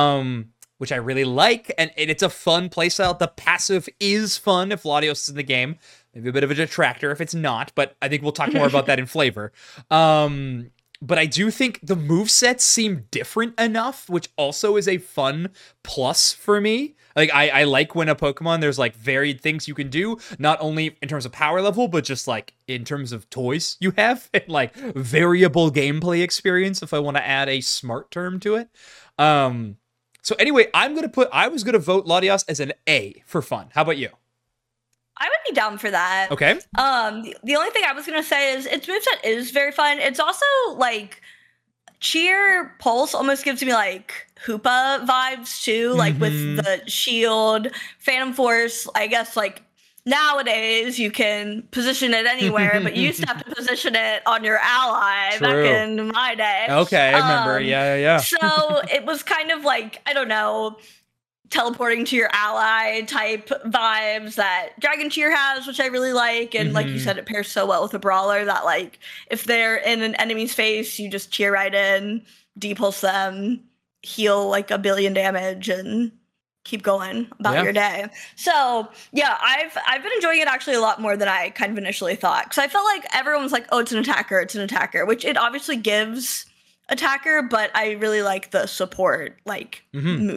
Speaker 1: Which I really like, and it's a fun playstyle. The passive is fun if Latios is in the game. Maybe a bit of a detractor if it's not, but I think we'll talk more about that in flavor. But I do think the movesets seem different enough, which also is a fun plus for me. Like, I like when a Pokemon, there's, like, varied things you can do, not only in terms of power level, but just, like, in terms of toys you have, and, like, variable gameplay experience, if I want to add a smart term to it. So anyway, I was going to vote Latios as an A for fun. How about you?
Speaker 2: I would be down for that.
Speaker 1: Okay.
Speaker 2: The only thing I was going to say is its moveset is very fun. It's also like Cheer Pulse almost gives me like Hoopa vibes too, like with the shield, Phantom Force. I guess like nowadays you can position it anywhere, but you used to have to position it on your ally back in my day.
Speaker 1: Okay, I remember. Yeah.
Speaker 2: So it was kind of like, I don't know, teleporting to your ally type vibes that Dragon Cheer has, which I really like. And like you said, it pairs so well with a brawler that like if they're in an enemy's face, you just cheer right in, depulse them, heal like 1 billion damage, and keep going about your day. So yeah, I've been enjoying it actually a lot more than I kind of initially thought, because I felt like everyone was like, oh, it's an attacker, which it obviously gives attacker, but I really like the support like move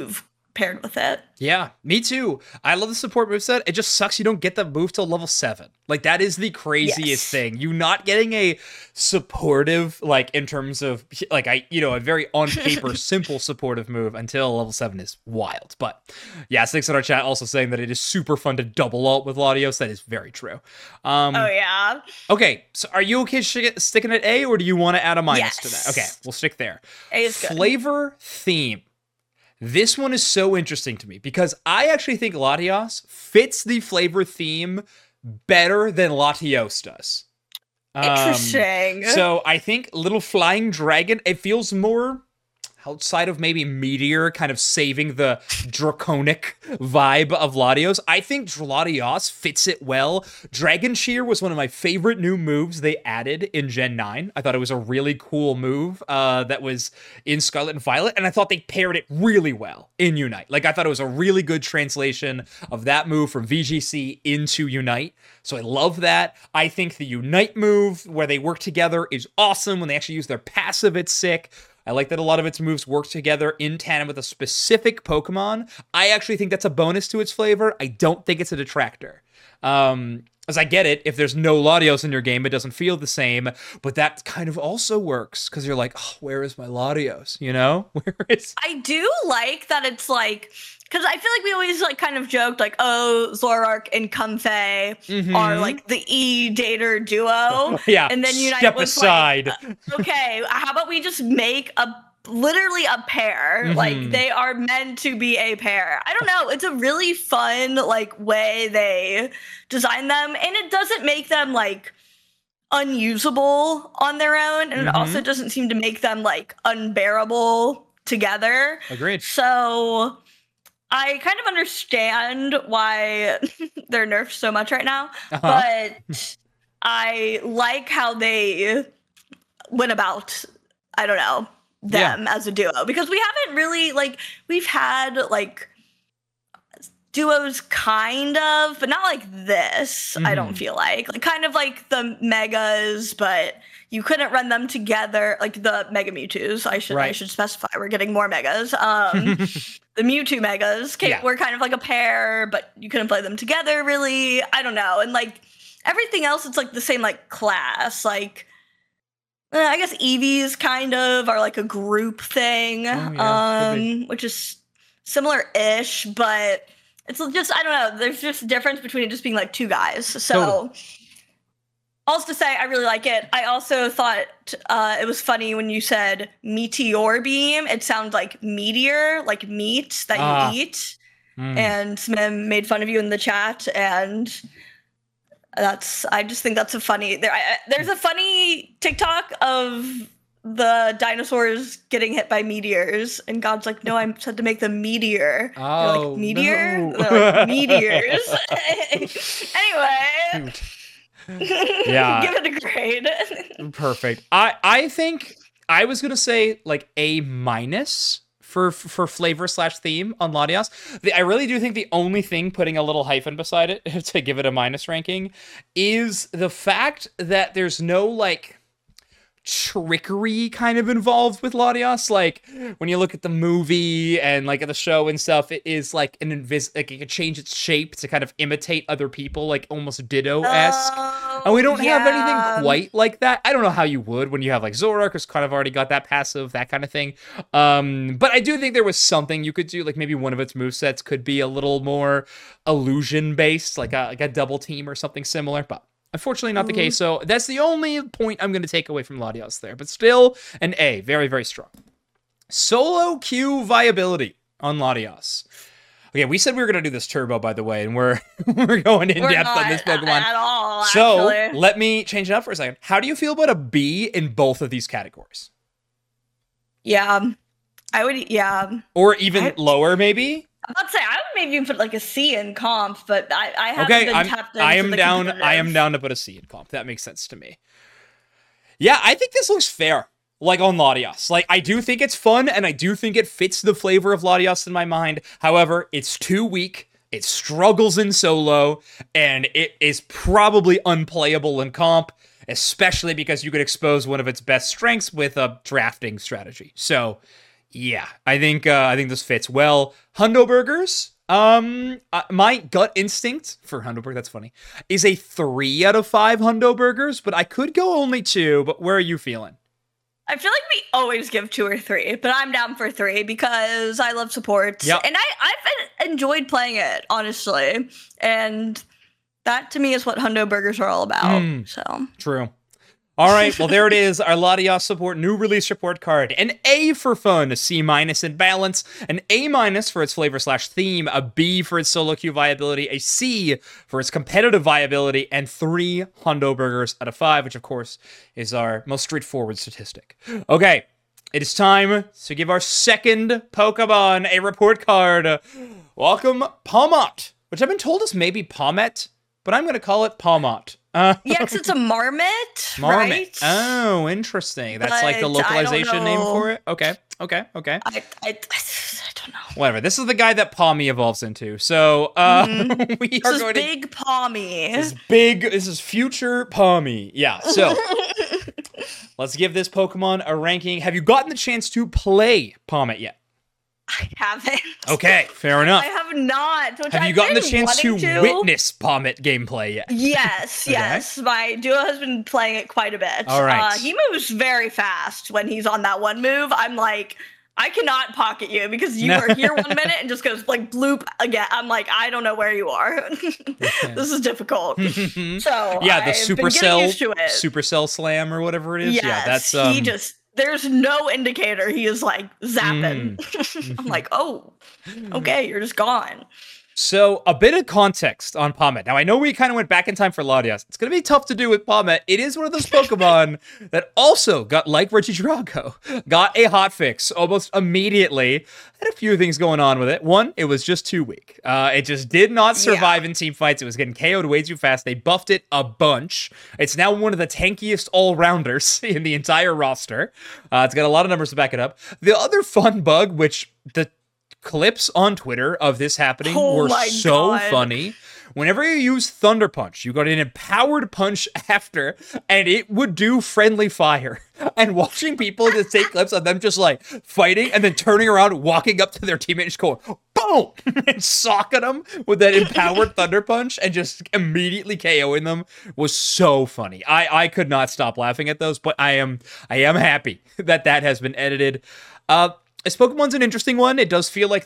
Speaker 2: paired with it.
Speaker 1: Yeah, me too. I love the support moveset. It just sucks you don't get the move till level 7. Like, that is the craziest thing. You not getting a supportive, like, in terms of, like, a very on-paper, simple supportive move until level 7 is wild. But, yeah, Six in our chat also saying that it is super fun to double ult with Latios. That is very true.
Speaker 2: Oh, yeah.
Speaker 1: Okay, so are you okay sticking at A, or do you want to add a minus to that? Okay, we'll stick there.
Speaker 2: A is good.
Speaker 1: Flavor theme. This one is so interesting to me because I actually think Latios fits the flavor theme better than Latios does.
Speaker 2: Interesting.
Speaker 1: So I think Little Flying Dragon, it feels more outside of maybe Meteor kind of saving the draconic vibe of Latios. I think Latios fits it well. Dragon Shear was one of my favorite new moves they added in Gen 9. I thought it was a really cool move that was in Scarlet and Violet, and I thought they paired it really well in Unite. Like, I thought it was a really good translation of that move from VGC into Unite. So I love that. I think the Unite move where they work together is awesome. When they actually use their passive, it's sick. I like that a lot of its moves work together in tandem with a specific Pokemon. I actually think that's a bonus to its flavor. I don't think it's a detractor. As I get it, if there's no Latios in your game, it doesn't feel the same. But that kind of also works because you're like, oh, where is my Latios? You know? Where is...
Speaker 2: I do like that it's like... Because I feel like we always like kind of joked like, oh, Zoroark and Comfey are like the E-Dater duo.
Speaker 1: Yeah,
Speaker 2: and then Unite
Speaker 1: step
Speaker 2: was
Speaker 1: aside.
Speaker 2: Like, okay, how about we just make literally a pair? Like, they are meant to be a pair. I don't know. It's a really fun like way they design them. And it doesn't make them like unusable on their own. And it also doesn't seem to make them like unbearable together.
Speaker 1: Agreed.
Speaker 2: So... I kind of understand why they're nerfed so much right now, but I like how they went about, I don't know, them as a duo. Because we haven't really, like, we've had, like, duos kind of, but not like this, I don't feel like. Like, kind of like the Megas, but you couldn't run them together, like the Mega Mewtwo's. I should specify. We're getting more Megas. The Mewtwo Megas were kind of like a pair, but you couldn't play them together, really. I don't know. And like everything else, it's like the same like class. Like I guess Eevees kind of are like a group thing, which is similar-ish, but it's just, I don't know. There's just a difference between it just being like two guys. So. Also to say, I really like it. I also thought it was funny when you said Meteor Beam. It sounds like meteor, like meat that you eat. And Smim made fun of you in the chat, and I just think that's a funny. There's a funny TikTok of the dinosaurs getting hit by meteors, and God's like, no, I'm said to make them meteor.
Speaker 1: Oh,
Speaker 2: they're like, meteor?
Speaker 1: No.
Speaker 2: They're like, meteors. Anyway.
Speaker 1: Yeah.
Speaker 2: Give it a grade.
Speaker 1: Perfect. I think I was gonna say like A- for flavor / theme on Latios. I really do think the only thing putting a little hyphen beside it to give it a minus ranking is the fact that there's no like trickery kind of involved with Latios. Like when you look at the movie and like at the show and stuff, it is like like it could change its shape to kind of imitate other people, like almost Ditto-esque. And we don't have anything quite like that. I don't know how you would when you have like Zoroark, who's kind of already got that passive, that kind of thing. But I do think there was something you could do, like maybe one of its movesets could be a little more illusion based, like a double team or something similar. But unfortunately not the case, so that's the only point I'm going to take away from Latios there. But still, an A. Very, very strong. Solo queue viability on Latios. Okay, we said we were going to do this turbo, by the way, and we're going in-depth on this Pokemon.
Speaker 2: At all,
Speaker 1: so,
Speaker 2: actually.
Speaker 1: let me change it up for a second. How do you feel about a B in both of these categories?
Speaker 2: Yeah. I would,
Speaker 1: Or even lower, maybe?
Speaker 2: I'm about to say, I would maybe even put like a C in comp, but I haven't been tapped into
Speaker 1: I am
Speaker 2: the
Speaker 1: down.
Speaker 2: competitive.
Speaker 1: I am down to put a C in comp. That makes sense to me. Yeah, I think this looks fair. Like on Latios. Like, I do think it's fun, and I do think it fits the flavor of Latios in my mind. However, it's too weak. It struggles in solo, and it is probably unplayable in comp, especially because you could expose one of its best strengths with a drafting strategy. So, Yeah, I think this fits well. Hundo Burgers. My gut instinct for Hundo Burger, that's funny, is a 3 out of 5 Hundo Burgers, but I could go only 2. But where are you feeling?
Speaker 2: I feel like we always give 2 or 3, but I'm down for 3 because I love supports.
Speaker 1: Yep.
Speaker 2: And I've enjoyed playing it, honestly. And that to me is what Hundo Burgers are all about. So
Speaker 1: true. All right, well, there it is, our Latias support new release report card. An A for fun, a C- in balance, an A- for its flavor/theme, a B for its solo queue viability, a C for its competitive viability, and 3 Hundo Burgers out of 5, which, of course, is our most straightforward statistic. Okay, it is time to give our second Pokemon a report card. Welcome, Pawmot, which I've been told is maybe Pawmet, but I'm going to call it Pawmot.
Speaker 2: Yeah, because it's a marmot, right?
Speaker 1: Oh, interesting. That's like the localization name for it? Okay.
Speaker 2: I don't know.
Speaker 1: Whatever. This is the guy that Pawmi evolves into. So, we are going to...
Speaker 2: Big Pawmi.
Speaker 1: This is future Pawmi. Yeah, so... let's give this Pokemon a ranking. Have you gotten the chance to play Pawmot yet?
Speaker 2: I haven't.
Speaker 1: Okay, fair enough.
Speaker 2: I have not.
Speaker 1: Have you gotten the chance to witness Pawmot gameplay yet?
Speaker 2: Yes, yes. My duo has been playing it quite a bit.
Speaker 1: All right.
Speaker 2: He moves very fast when he's on that one move. I'm like, I cannot pocket you because you are here 1 minute and just goes like bloop again. I'm like, I don't know where you are. This is difficult. So
Speaker 1: yeah, the
Speaker 2: Supercell
Speaker 1: slam or whatever it is.
Speaker 2: Yes,
Speaker 1: yeah, that's
Speaker 2: he just. There's no indicator. He is like zapping. I'm like, oh, okay, you're just gone.
Speaker 1: So a bit of context on Pawmot. Now, I know we kind of went back in time for Latias. It's going to be tough to do with Pawmot. It is one of those Pokemon that also got, like Regidrago, got a hotfix almost immediately. Had a few things going on with it. One, it was just too weak. It just did not survive in team fights. It was getting KO'd way too fast. They buffed it a bunch. It's now one of the tankiest all-rounders in the entire roster. It's got a lot of numbers to back it up. The other fun bug, which the clips on Twitter of this happening were so funny. Whenever you use Thunder Punch, you got an empowered punch after, and it would do friendly fire. And watching people just take clips of them just like fighting and then turning around, walking up to their teammate and just going, boom, and socking them with that empowered Thunder Punch and just immediately KOing them was so funny. I could not stop laughing at those, but I am happy that has been edited. This Pokemon's an interesting one. It does feel like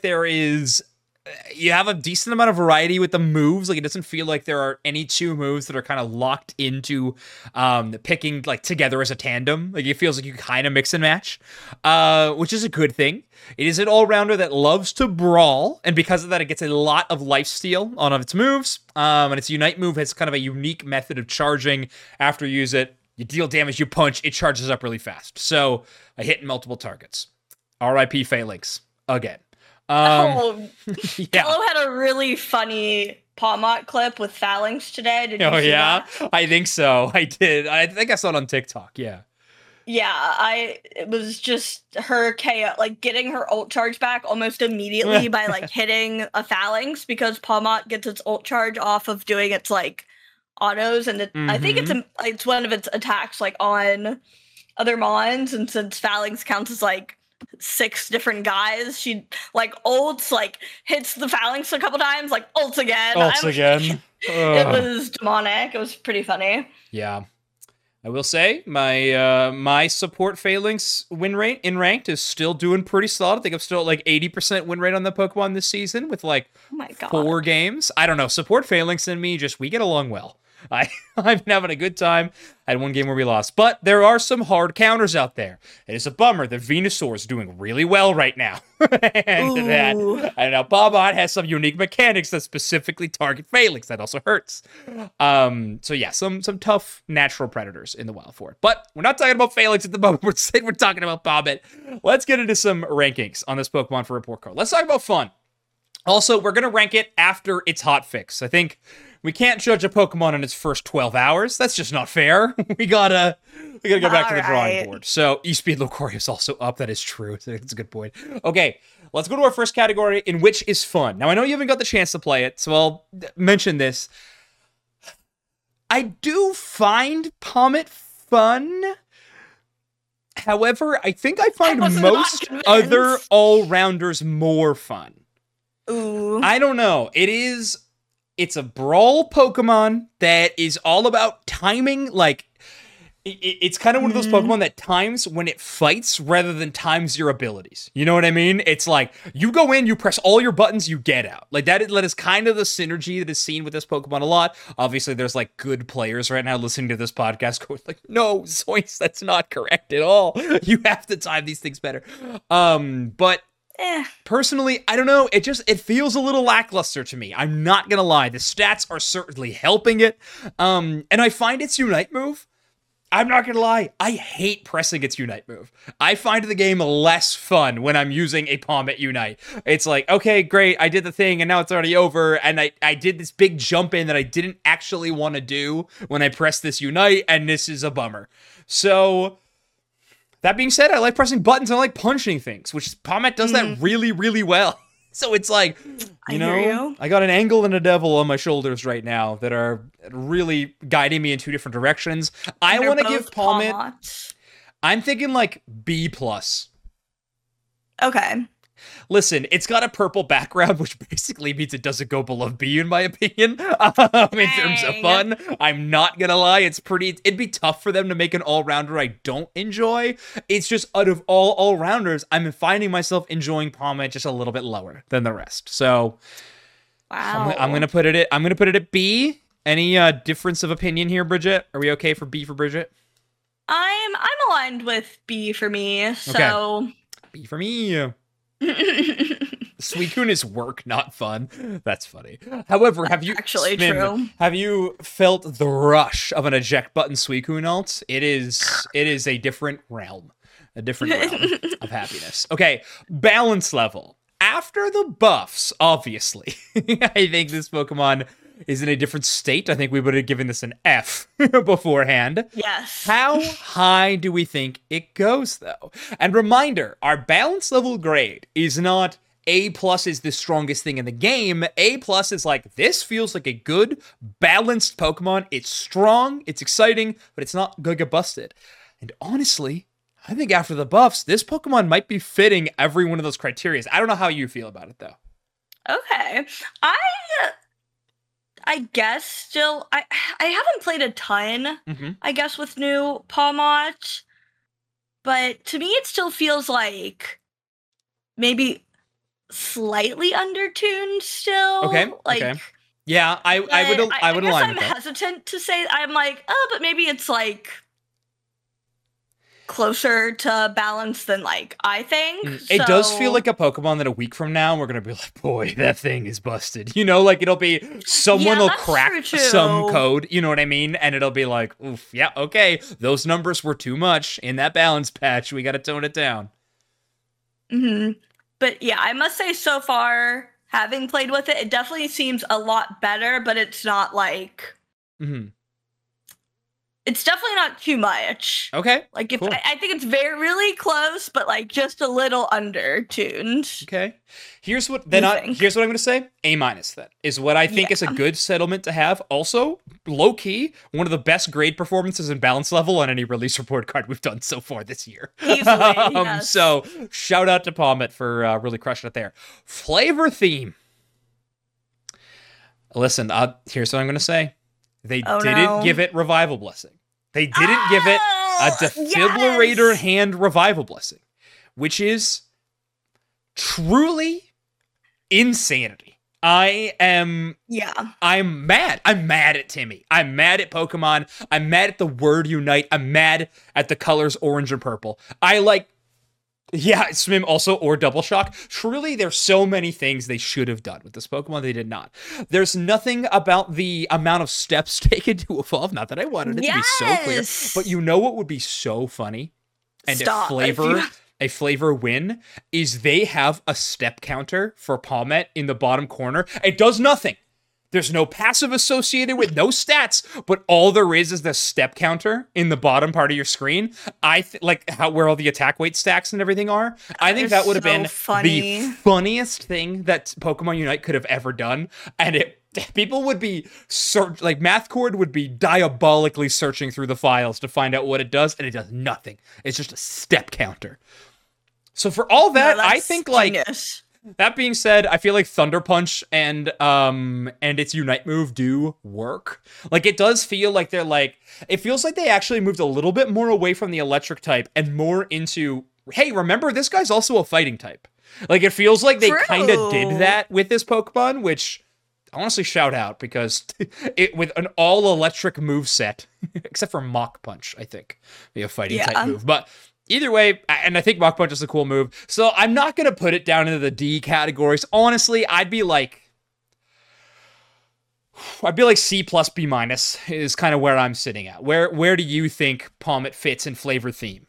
Speaker 1: you have a decent amount of variety with the moves. Like, it doesn't feel like there are any 2 moves that are kind of locked into picking like together as a tandem. Like, it feels like you kind of mix and match, which is a good thing. It is an all-rounder that loves to brawl, and because of that, it gets a lot of lifesteal on its moves. And its Unite move has kind of a unique method of charging. After you use it, you deal damage, you punch, it charges up really fast. So I hit multiple targets. R.I.P. Phalanx again.
Speaker 2: Hello had a really funny Pawmot clip with Phalanx today. Did you see that?
Speaker 1: I think so. I did. I think I saw it on TikTok. Yeah.
Speaker 2: Yeah, it was just her KO, like getting her ult charge back almost immediately by like hitting a Phalanx, because Pawmot gets its ult charge off of doing its like autos, and I think it's one of its attacks like on other Mons, and since Phalanx counts as like 6 different guys, she like ults, like hits the Phalanx a couple times, like ults again. It was demonic. It was pretty funny.
Speaker 1: Yeah. I will say my support Phalanx win rate in ranked is still doing pretty solid. I think I'm still at like 80% win rate on the Pokemon this season with like 4 games. I don't know. Support Phalanx and me, we get along well. I'm having a good time. I had 1 game where we lost, but there are some hard counters out there. It is a bummer that Venusaur is doing really well right now. and now Pawmot has some unique mechanics that specifically target Phalanx. That also hurts. So yeah, some tough natural predators in the wild for it. But we're not talking about Phalanx at the moment. We're talking about Pawmot. Let's get into some rankings on this Pokemon for report card. Let's talk about fun. Also, we're going to rank it after its hotfix. I think we can't judge a Pokemon in its first 12 hours. That's just not fair. We gotta go back to the drawing board. So, E-Speed Lucario is also up. That is true. That's a good point. Okay, let's go to our first category, in which is fun. Now, I know you haven't got the chance to play it, so I'll mention this. I do find Pawmot fun. However, I think I find
Speaker 2: was
Speaker 1: most
Speaker 2: not
Speaker 1: other all-rounders more fun.
Speaker 2: Ooh.
Speaker 1: I don't know. It's a brawl Pokemon that is all about timing. Like, it's kind of one of those Pokemon that times when it fights rather than times your abilities. You know what I mean? It's like, you go in, you press all your buttons, you get out. Like, that is kind of the synergy that is seen with this Pokemon a lot. Obviously, there's, like, good players right now listening to this podcast going, like, no, Zoinks, that's not correct at all. You have to time these things better. But personally, I don't know. It feels a little lackluster to me. I'm not gonna lie. The stats are certainly helping it. And I find its Unite move, I'm not gonna lie, I hate pressing its Unite move. I find the game less fun when I'm using a Palmet Unite. It's like, okay, great, I did the thing, and now it's already over, and I did this big jump in that I didn't actually want to do when I pressed this Unite, and this is a bummer. So, that being said, I like pressing buttons, and I like punching things, which Palmet does that really, really well. So it's like, I got an angle and a devil on my shoulders right now that are really guiding me in two different directions. I want to give Palmet, I'm thinking like B+.
Speaker 2: Okay.
Speaker 1: Listen, it's got a purple background, which basically means it doesn't go below B, in my opinion. In terms of fun, I'm not gonna lie, it'd be tough for them to make an all-rounder I don't enjoy. It's just, out of all all-rounders, I'm finding myself enjoying Palmet just a little bit lower than the rest. So,
Speaker 2: wow.
Speaker 1: I'm gonna put it at B. Any difference of opinion here, Bridget? Are we okay for B for Bridget?
Speaker 2: I'm aligned with B for me, so...
Speaker 1: Okay. B for me. Suicune is work, not fun. That's funny. However, have you
Speaker 2: true?
Speaker 1: Have you felt the rush of an eject button Suicune ult? It is a different realm, of happiness. Okay, balance level. After the buffs, obviously, I think this Pokemon is in a different state. I think we would have given this an F beforehand.
Speaker 2: Yes.
Speaker 1: How high do we think it goes, though? And reminder, our balance level grade is not A+ is the strongest thing in the game. A+ is like, this feels like a good, balanced Pokemon. It's strong, it's exciting, but it's not gonna get busted. And honestly, I think after the buffs, this Pokemon might be fitting every one of those criteria. I don't know how you feel about it, though.
Speaker 2: Okay. I guess still, I haven't played a ton, I guess, with new Palmet, but to me it still feels like maybe slightly undertuned still.
Speaker 1: Okay.
Speaker 2: Like,
Speaker 1: okay. Yeah, I would align with that.
Speaker 2: I'm hesitant to say, I'm like, oh, but maybe it's like closer to balance than like I think.
Speaker 1: It does feel like a Pokemon that a week from now we're gonna be like, boy, that thing is busted. You know, like it'll be someone will crack some code, you know what I mean? And it'll be like, oof, yeah, okay, those numbers were too much in that balance patch. We gotta tone it down.
Speaker 2: But yeah, I must say so far, having played with it, it definitely seems a lot better, but it's not like it's definitely not too much.
Speaker 1: Okay.
Speaker 2: Like if
Speaker 1: cool.
Speaker 2: I think it's really close, but like just a little undertuned.
Speaker 1: Okay. Here's what I'm gonna say. A- then is what I think is a good settlement to have. Also, low key, one of the best grade performances in balance level on any release report card we've done so far this year.
Speaker 2: Easily, yes.
Speaker 1: So shout out to Palmet for really crushing it there. Flavor theme. Listen, here's what I'm gonna say. They didn't give it Revival Blessing. They didn't give it a Defibrillator Hand Revival Blessing, which is truly insanity. I'm mad. I'm mad at Timmy. I'm mad at Pokemon. I'm mad at the word Unite. I'm mad at the colors orange and purple. Swim also, or Double Shock. Truly, there's so many things they should have done with this Pokemon. They did not. There's nothing about the amount of steps taken to evolve. Not that I wanted it to be so clear. But you know what would be so funny? And a flavor win is they have a step counter for Palmet in the bottom corner. It does nothing. There's no passive associated with, no stats, but all there is the step counter in the bottom part of your screen. Like where all the attack weight stacks and everything are. I think that would have been the funniest thing that Pokemon Unite could have ever done, and people would be like MathCord would be diabolically searching through the files to find out what it does, and it does nothing. It's just a step counter. So for all that, I think genius. That being said, I feel like Thunder Punch and its Unite move do work. Like, it does feel like they're like, it feels like they actually moved a little bit more away from the electric type and more into, hey, remember, this guy's also a fighting type. Like, it feels like they kind of did that with this Pokemon, which, honestly, shout out, because with an all-electric move set, except for Mach Punch, I think, be a fighting type move. But either way, and I think Mach Punch is a cool move, so I'm not going to put it down into the D categories. Honestly, I'd be like C plus B minus is kind of where I'm sitting at. Where do you think Palmet fits in flavor theme?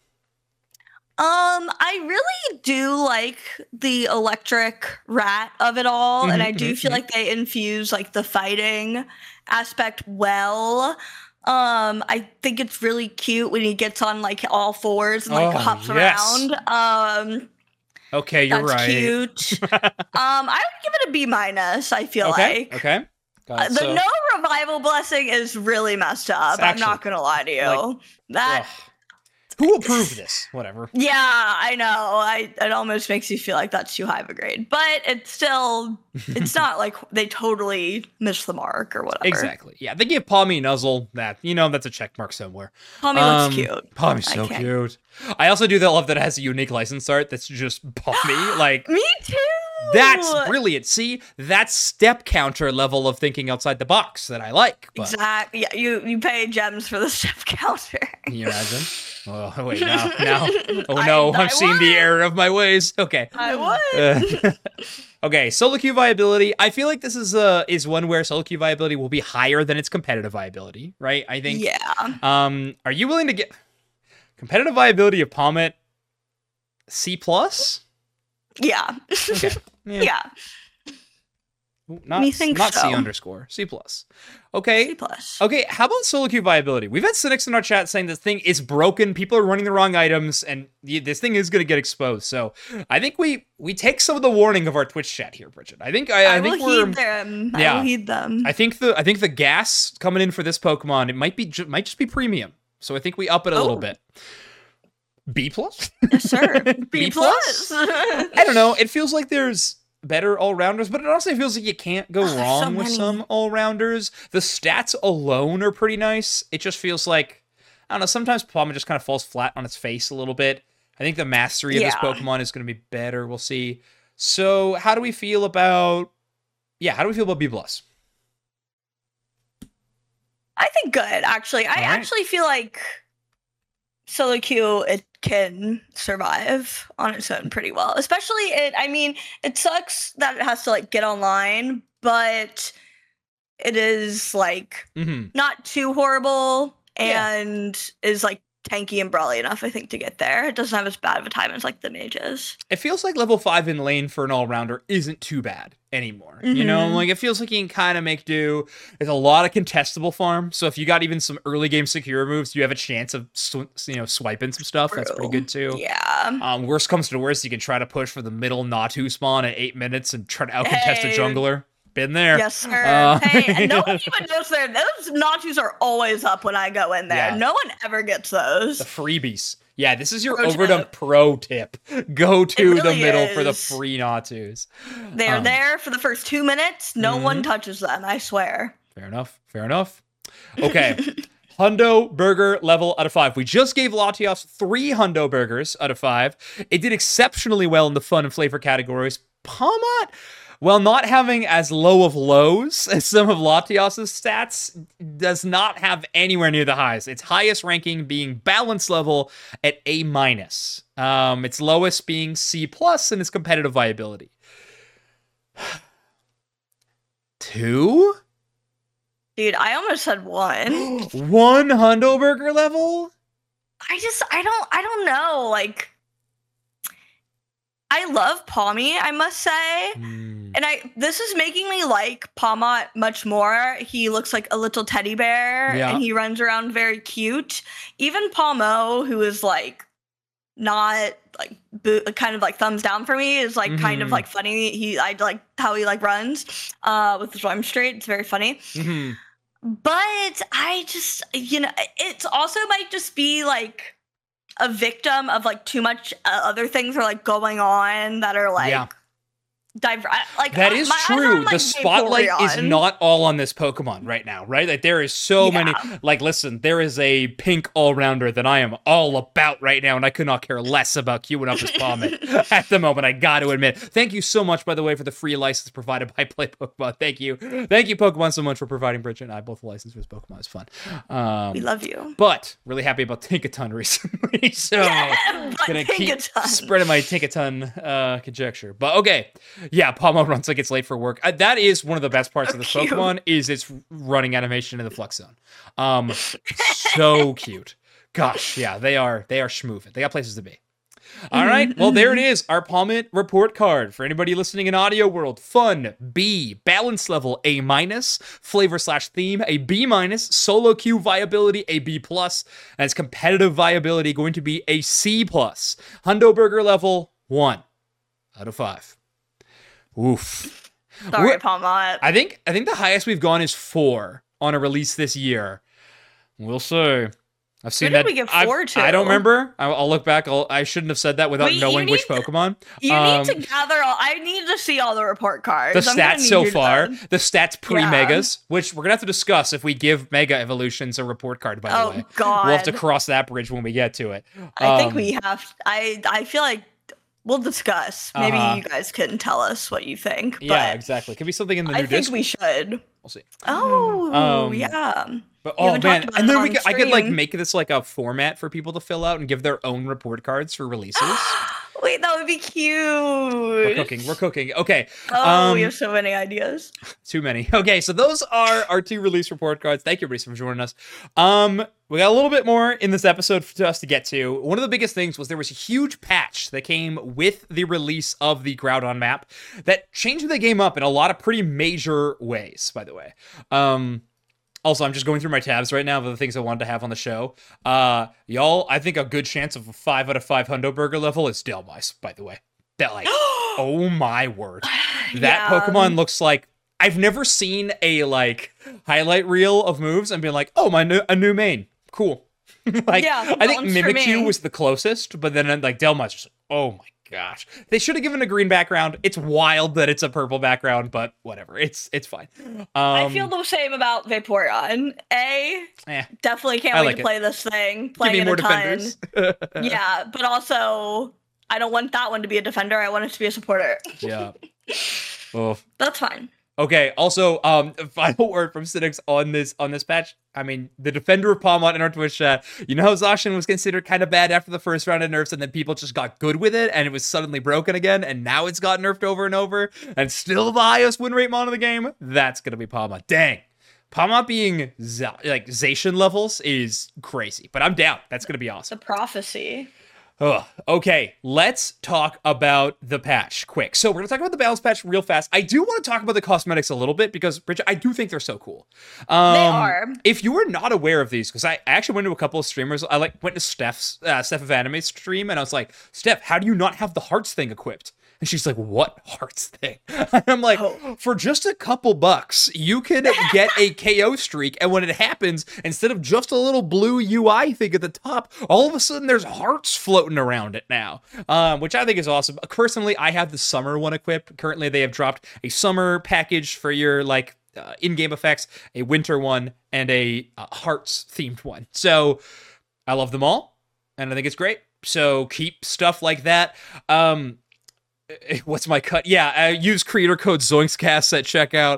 Speaker 2: I really do like the electric rat of it all, and I do feel like they infuse like the fighting aspect well. I think it's really cute when he gets on like all fours and like hops around.
Speaker 1: Okay, you're right.
Speaker 2: Cute. I would give it a B minus. I feel like.
Speaker 1: Okay.
Speaker 2: No revival blessing is really messed up. I'm not gonna lie to you.
Speaker 1: Who approved this? Whatever.
Speaker 2: Yeah, I know. It almost makes you feel like that's too high of a grade, but it's not like they totally missed the mark or whatever.
Speaker 1: Exactly. Yeah, they gave Palmy Nuzzle that. That's a check mark somewhere.
Speaker 2: Palmy looks cute.
Speaker 1: Palmy's so cute. I also do love that it has a unique license art that's just Palmy. Like
Speaker 2: me too.
Speaker 1: That's brilliant. See, that's step counter level of thinking outside the box that I like. But...
Speaker 2: Exactly. Yeah, you pay gems for the step counter.
Speaker 1: Can you imagine? Oh, wait, now. Oh, no, I'm seeing the error of my ways. Okay.
Speaker 2: I would.
Speaker 1: Okay, solo queue viability. I feel like this is one where solo queue viability will be higher than its competitive viability, right? I think.
Speaker 2: Yeah.
Speaker 1: Are you willing to get competitive viability of Palmet C+?
Speaker 2: Yeah.
Speaker 1: Okay.
Speaker 2: Yeah.
Speaker 1: Not C underscore. C+. Okay.
Speaker 2: C+.
Speaker 1: Okay, how about solo queue viability? We've had cynics in our chat saying this thing is broken, people are running the wrong items, and this thing is going to get exposed. So I think we take some of the warning of our Twitch chat here, Bridget. I think I will heed them. I think the gas coming in for this Pokemon, it might just be premium. So I think we up it a little bit. B+?
Speaker 2: Yes, sir. B+?
Speaker 1: I don't know. It feels like there's better all-rounders, but it also feels like you can't go wrong with some all-rounders. The stats alone are pretty nice. It just feels like, I don't know, sometimes Palmet just kind of falls flat on its face a little bit. I think the mastery of this Pokemon is going to be better. We'll see. So how do we feel about B+?
Speaker 2: I think good, actually. I actually feel like solo queue, it can survive on its own pretty well. Especially it sucks that it has to like get online, but it is like not too horrible and is like tanky and brawly enough, I think, to get there. It doesn't have as bad of a time as like the mages.
Speaker 1: It feels like level 5 in lane for an all-rounder isn't too bad anymore. You know, like it feels like you can kind of make do. There's a lot of contestable farm, so if you got even some early game secure moves, you have a chance of swiping some stuff. True. That's pretty good too.
Speaker 2: Yeah.
Speaker 1: Worst comes to worst, you can try to push for the middle Natu spawn at 8 minutes and try to out-contest a jungler. Been there.
Speaker 2: Yes, sir. Hey, and no one even knows there. Those Natus are always up when I go in there. Yeah. No one ever gets those.
Speaker 1: The freebies. Yeah, this is your Overdump pro tip. Go to the middle for the free Natus.
Speaker 2: They're there for the first 2 minutes. No one touches them, I swear.
Speaker 1: Fair enough. Okay. Hundo Burger level out of 5. We just gave Latios 3 Hundo Burgers out of 5. It did exceptionally well in the fun and flavor categories. Palmet, while not having as low of lows as some of Latios' stats, does not have anywhere near the highs. Its highest ranking being balance level at A-. Its lowest being C+ in its competitive viability. 2?
Speaker 2: Dude, I almost said 1.
Speaker 1: 1 Hundo Burger level?
Speaker 2: I don't know, like... I love Pawmi, I must say. And this is making me like Pawmot much more. He looks like a little teddy bear and he runs around very cute. Even Pawmo, who is like not like kind of like thumbs down for me, is like kind of like funny. I like how he like runs with his arms straight. It's very funny. But I just, it's also might just be like a victim of like too much other things are like going on that are like
Speaker 1: that is true. The spotlight is not all on this Pokemon right now, right? Like there is so many. Like, listen, there is a pink all-rounder that I am all about right now, and I could not care less about queuing up as Pawmi at the moment. I got to admit. Thank you so much, by the way, for the free license provided by Play Pokemon. Thank you, Pokemon, so much for providing Bridget and I both a license for this Pokemon. It's fun.
Speaker 2: We love you.
Speaker 1: But really happy about Tinkaton recently, so gonna keep spreading my Tinkaton conjecture. But okay. Yeah, Pawmo runs like it's late for work. That is one of the best parts of this Pokemon, is its running animation in the Flux Zone. So cute. Gosh, yeah, they are schmoovin'. They got places to be. All right, well, there it is. Our Pawmot report card. For anybody listening in audio world, fun, B. Balance level, A-. Flavor/theme, a B-. Solo queue viability, a B+. And its competitive viability going to be a C+. Hundo Burger level, 1 out of 5. Oof.
Speaker 2: Sorry, Pawmot.
Speaker 1: I think the highest we've gone is 4 on a release this year. We'll see. I've seen that.
Speaker 2: Who did we get 4 to?
Speaker 1: I don't remember. I'll look back. I shouldn't have said that without knowing which Pokemon.
Speaker 2: You need to gather I need to see all the report cards.
Speaker 1: The stats so far. The stats pre-Megas, which we're going to have to discuss if we give Mega Evolutions a report card, by the way.
Speaker 2: Oh, God.
Speaker 1: We'll have to cross that bridge when we get to it.
Speaker 2: I think we have. I feel like we'll discuss. Maybe you guys can tell us what you think.
Speaker 1: Yeah, exactly. Could be something in the new disc.
Speaker 2: I think we should.
Speaker 1: We'll see.
Speaker 2: Oh, yeah.
Speaker 1: But man, and then I could like make this like a format for people to fill out and give their own report cards for releases.
Speaker 2: Wait, that would be cute.
Speaker 1: We're cooking. Okay.
Speaker 2: We have so many ideas.
Speaker 1: Too many. Okay, so those are our 2 release report cards. Thank you, Reese, for joining us. We got a little bit more in this episode for us to get to. One of the biggest things was there was a huge patch that came with the release of the Groudon map that changed the game up in a lot of pretty major ways, by the way. Also, I'm just going through my tabs right now of the things I wanted to have on the show. Y'all, I think a good chance of a 5 out of 5 Hundo Burger level is Dhelmise, by the way. That, like, oh my word. That Pokemon looks like... I've never seen a, like, highlight reel of moves and been like, oh, a new main. Cool. Like, I think Mimikyu was the closest, but then, like, Dhelmise was like, oh my gosh. They should have given a green background. It's wild that it's a purple background, but whatever. It's fine.
Speaker 2: I feel the same about Vaporeon. Definitely can't wait to play this thing. Playing it a ton. Yeah, but also I don't want that one to be a defender. I want it to be a supporter.
Speaker 1: Yeah. Oh.
Speaker 2: That's fine.
Speaker 1: Okay, also, final word from Cynics on this patch. I mean, the defender of Pawmot in our Twitch chat, you know how Zacian was considered kind of bad after the first round of nerfs, and then people just got good with it, and it was suddenly broken again, and now it's got nerfed over and over, and still the highest win rate mon in the game? That's gonna be Pawmot. Dang. Pawmot being, Zacian levels is crazy, but I'm down. That's gonna be awesome.
Speaker 2: The prophecy.
Speaker 1: Okay, let's talk about the patch quick. So we're going to talk about the balance patch real fast. I do want to talk about the cosmetics a little bit because, Bridget, I do think they're so cool.
Speaker 2: They are.
Speaker 1: If you were not aware of these, because I actually went to a couple of streamers. I went to Steph of Anime stream, and I was like, Steph, how do you not have the hearts thing equipped? And she's like, what hearts thing? And I'm like, for just a couple bucks, you can get a KO streak. And when it happens, instead of just a little blue UI thing at the top, all of a sudden there's hearts floating around it now, which I think is awesome. Personally, I have the summer one equipped. Currently, they have dropped a summer package for your, in-game effects, a winter one, and a hearts-themed one. So I love them all, and I think it's great. So keep stuff like that. What's my cut? Yeah, use creator code ZoinksCast at checkout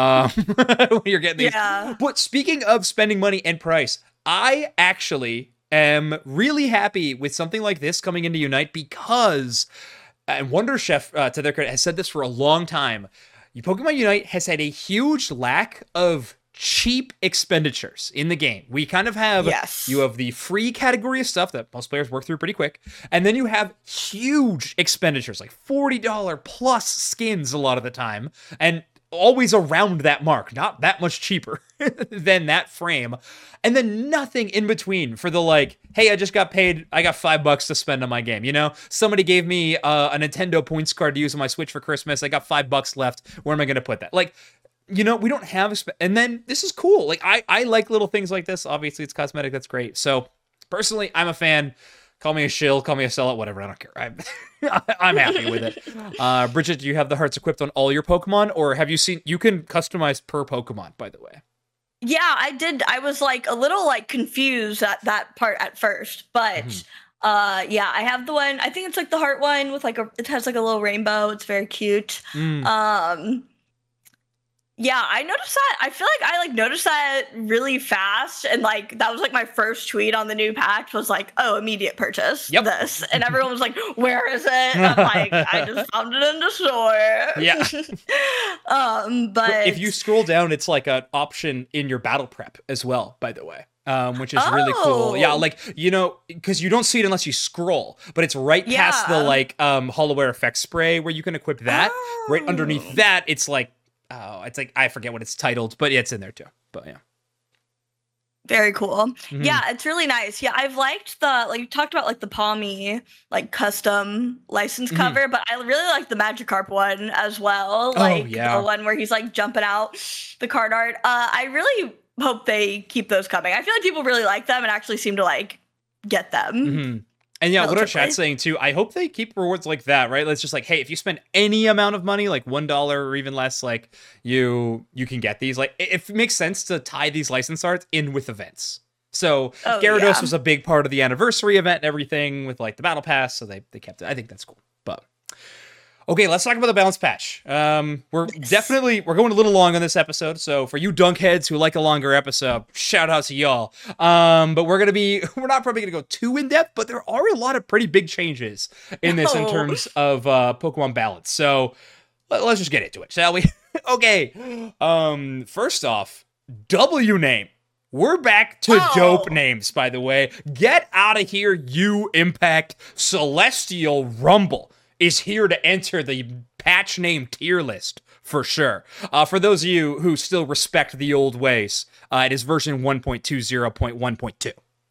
Speaker 1: when you're getting these.
Speaker 2: Yeah.
Speaker 1: But speaking of spending money and price, I actually am really happy with something like this coming into Unite because, and Wonder Chef, to their credit, has said this for a long time, Pokemon Unite has had a huge lack of cheap expenditures in the game. We kind of have, you have the free category of stuff that most players work through pretty quick, and then you have huge expenditures, like $40 plus skins a lot of the time, and always around that mark, not that much cheaper than that frame, and then nothing in between for the like, hey, I just got paid, I got $5 to spend on my game, you know? Somebody gave me a Nintendo points card to use on my Switch for Christmas, I got $5 left, where am I going to put that? Like, you know, we don't have, and then this is cool. Like, I like little things like this. Obviously, it's cosmetic. That's great. So, personally, I'm a fan. Call me a shill, call me a sellout, whatever. I don't care. I'm happy with it. Bridget, do you have the hearts equipped on all your Pokemon, or have you seen? You can customize per Pokemon, by the way.
Speaker 2: Yeah, I did. I was like a little like confused at that part at first, but yeah, I have the one. I think it's like the heart one with like it has like a little rainbow. It's very cute. Yeah, I noticed that. I feel like I noticed that really fast, and like that was like my first tweet on the new patch was like, "Oh, immediate purchase this," and everyone was like, "Where is it?" And I'm like, "I just found it in the store."
Speaker 1: Yeah.
Speaker 2: But
Speaker 1: if you scroll down, it's like an option in your battle prep as well, by the way. Which is really cool. Yeah, like, you know, because you don't see it unless you scroll, but it's right past the like Hollow Effect spray where you can equip that. Right underneath that, it's like, it's like, I forget what it's titled, but yeah, it's in there too. But yeah.
Speaker 2: Very cool. Yeah, it's really nice. Yeah, I've liked the, like, you talked about like the Palmy, like custom license cover, but I really like the Magikarp one as well. Like the one where he's like jumping out, the card art. I really hope they keep those coming. I feel like people really like them and actually seem to like get them.
Speaker 1: And yeah, what our chat's saying too, I hope they keep rewards like that, right? It's just like, hey, if you spend any amount of money, like $1 or even less, like you can get these. Like, it makes sense to tie these license arts in with events. So Gyarados was a big part of the anniversary event and everything with like the battle pass, so they kept it. I think that's cool. But okay, let's talk about the balance patch. We're going a little long on this episode, so for you dunk heads who like a longer episode, shout out to y'all. But we're not probably gonna go too in depth, but there are a lot of pretty big changes in this in terms of Pokemon balance. So let's just get into it, shall we? Okay. First off, W name. We're back to dope names, by the way. Get out of here, you Impact. Celestial Rumble is here to enter the patch name tier list for sure. For those of you who still respect the old ways, it is version 1.20.1.2.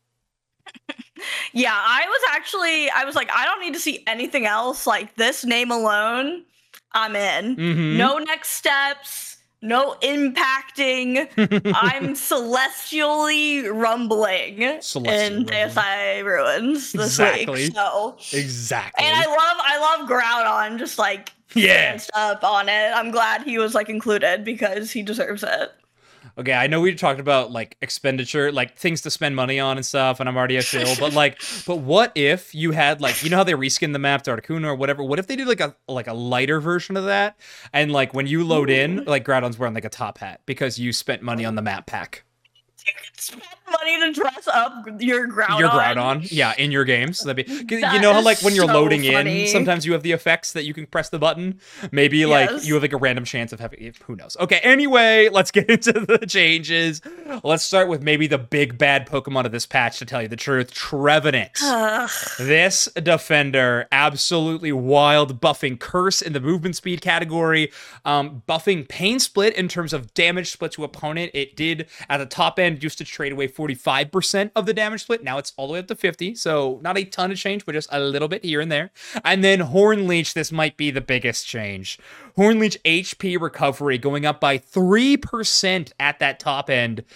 Speaker 2: Yeah, I was like, I don't need to see anything else. Like, this name alone, I'm in. No next steps, no impacting. I'm celestially rumbling in Deus Ruins this week. So
Speaker 1: exactly.
Speaker 2: And I love Groudon just like danced up on it. I'm glad he was like included because he deserves it.
Speaker 1: Okay, I know we talked about like expenditure, like things to spend money on and stuff, and I'm already a shill, but what if you had like, you know how they reskin the map to Articuno or whatever? What if they did like a lighter version of that? And like when you load in, like Groudon's wearing like a top hat because you spent money on the map pack.
Speaker 2: You could spend money to dress up your Groudon.
Speaker 1: Your Groudon, yeah, in your games. So that'd be, you know how like when you're loading in, sometimes you have the effects that you can press the button. Maybe like you have like a random chance of having. Who knows? Okay. Anyway, let's get into the changes. Let's start with maybe the big bad Pokemon of this patch. To tell you the truth, Trevenant. This defender, absolutely wild, buffing Curse in the movement speed category, buffing Pain Split in terms of damage split to opponent. It did at the top end. Used to trade away 45% of the damage split. Now it's all the way up to 50. So not a ton of change, but just a little bit here and there. And then Horn Leech, this might be the biggest change. Horn Leech HP recovery going up by 3% at that top end.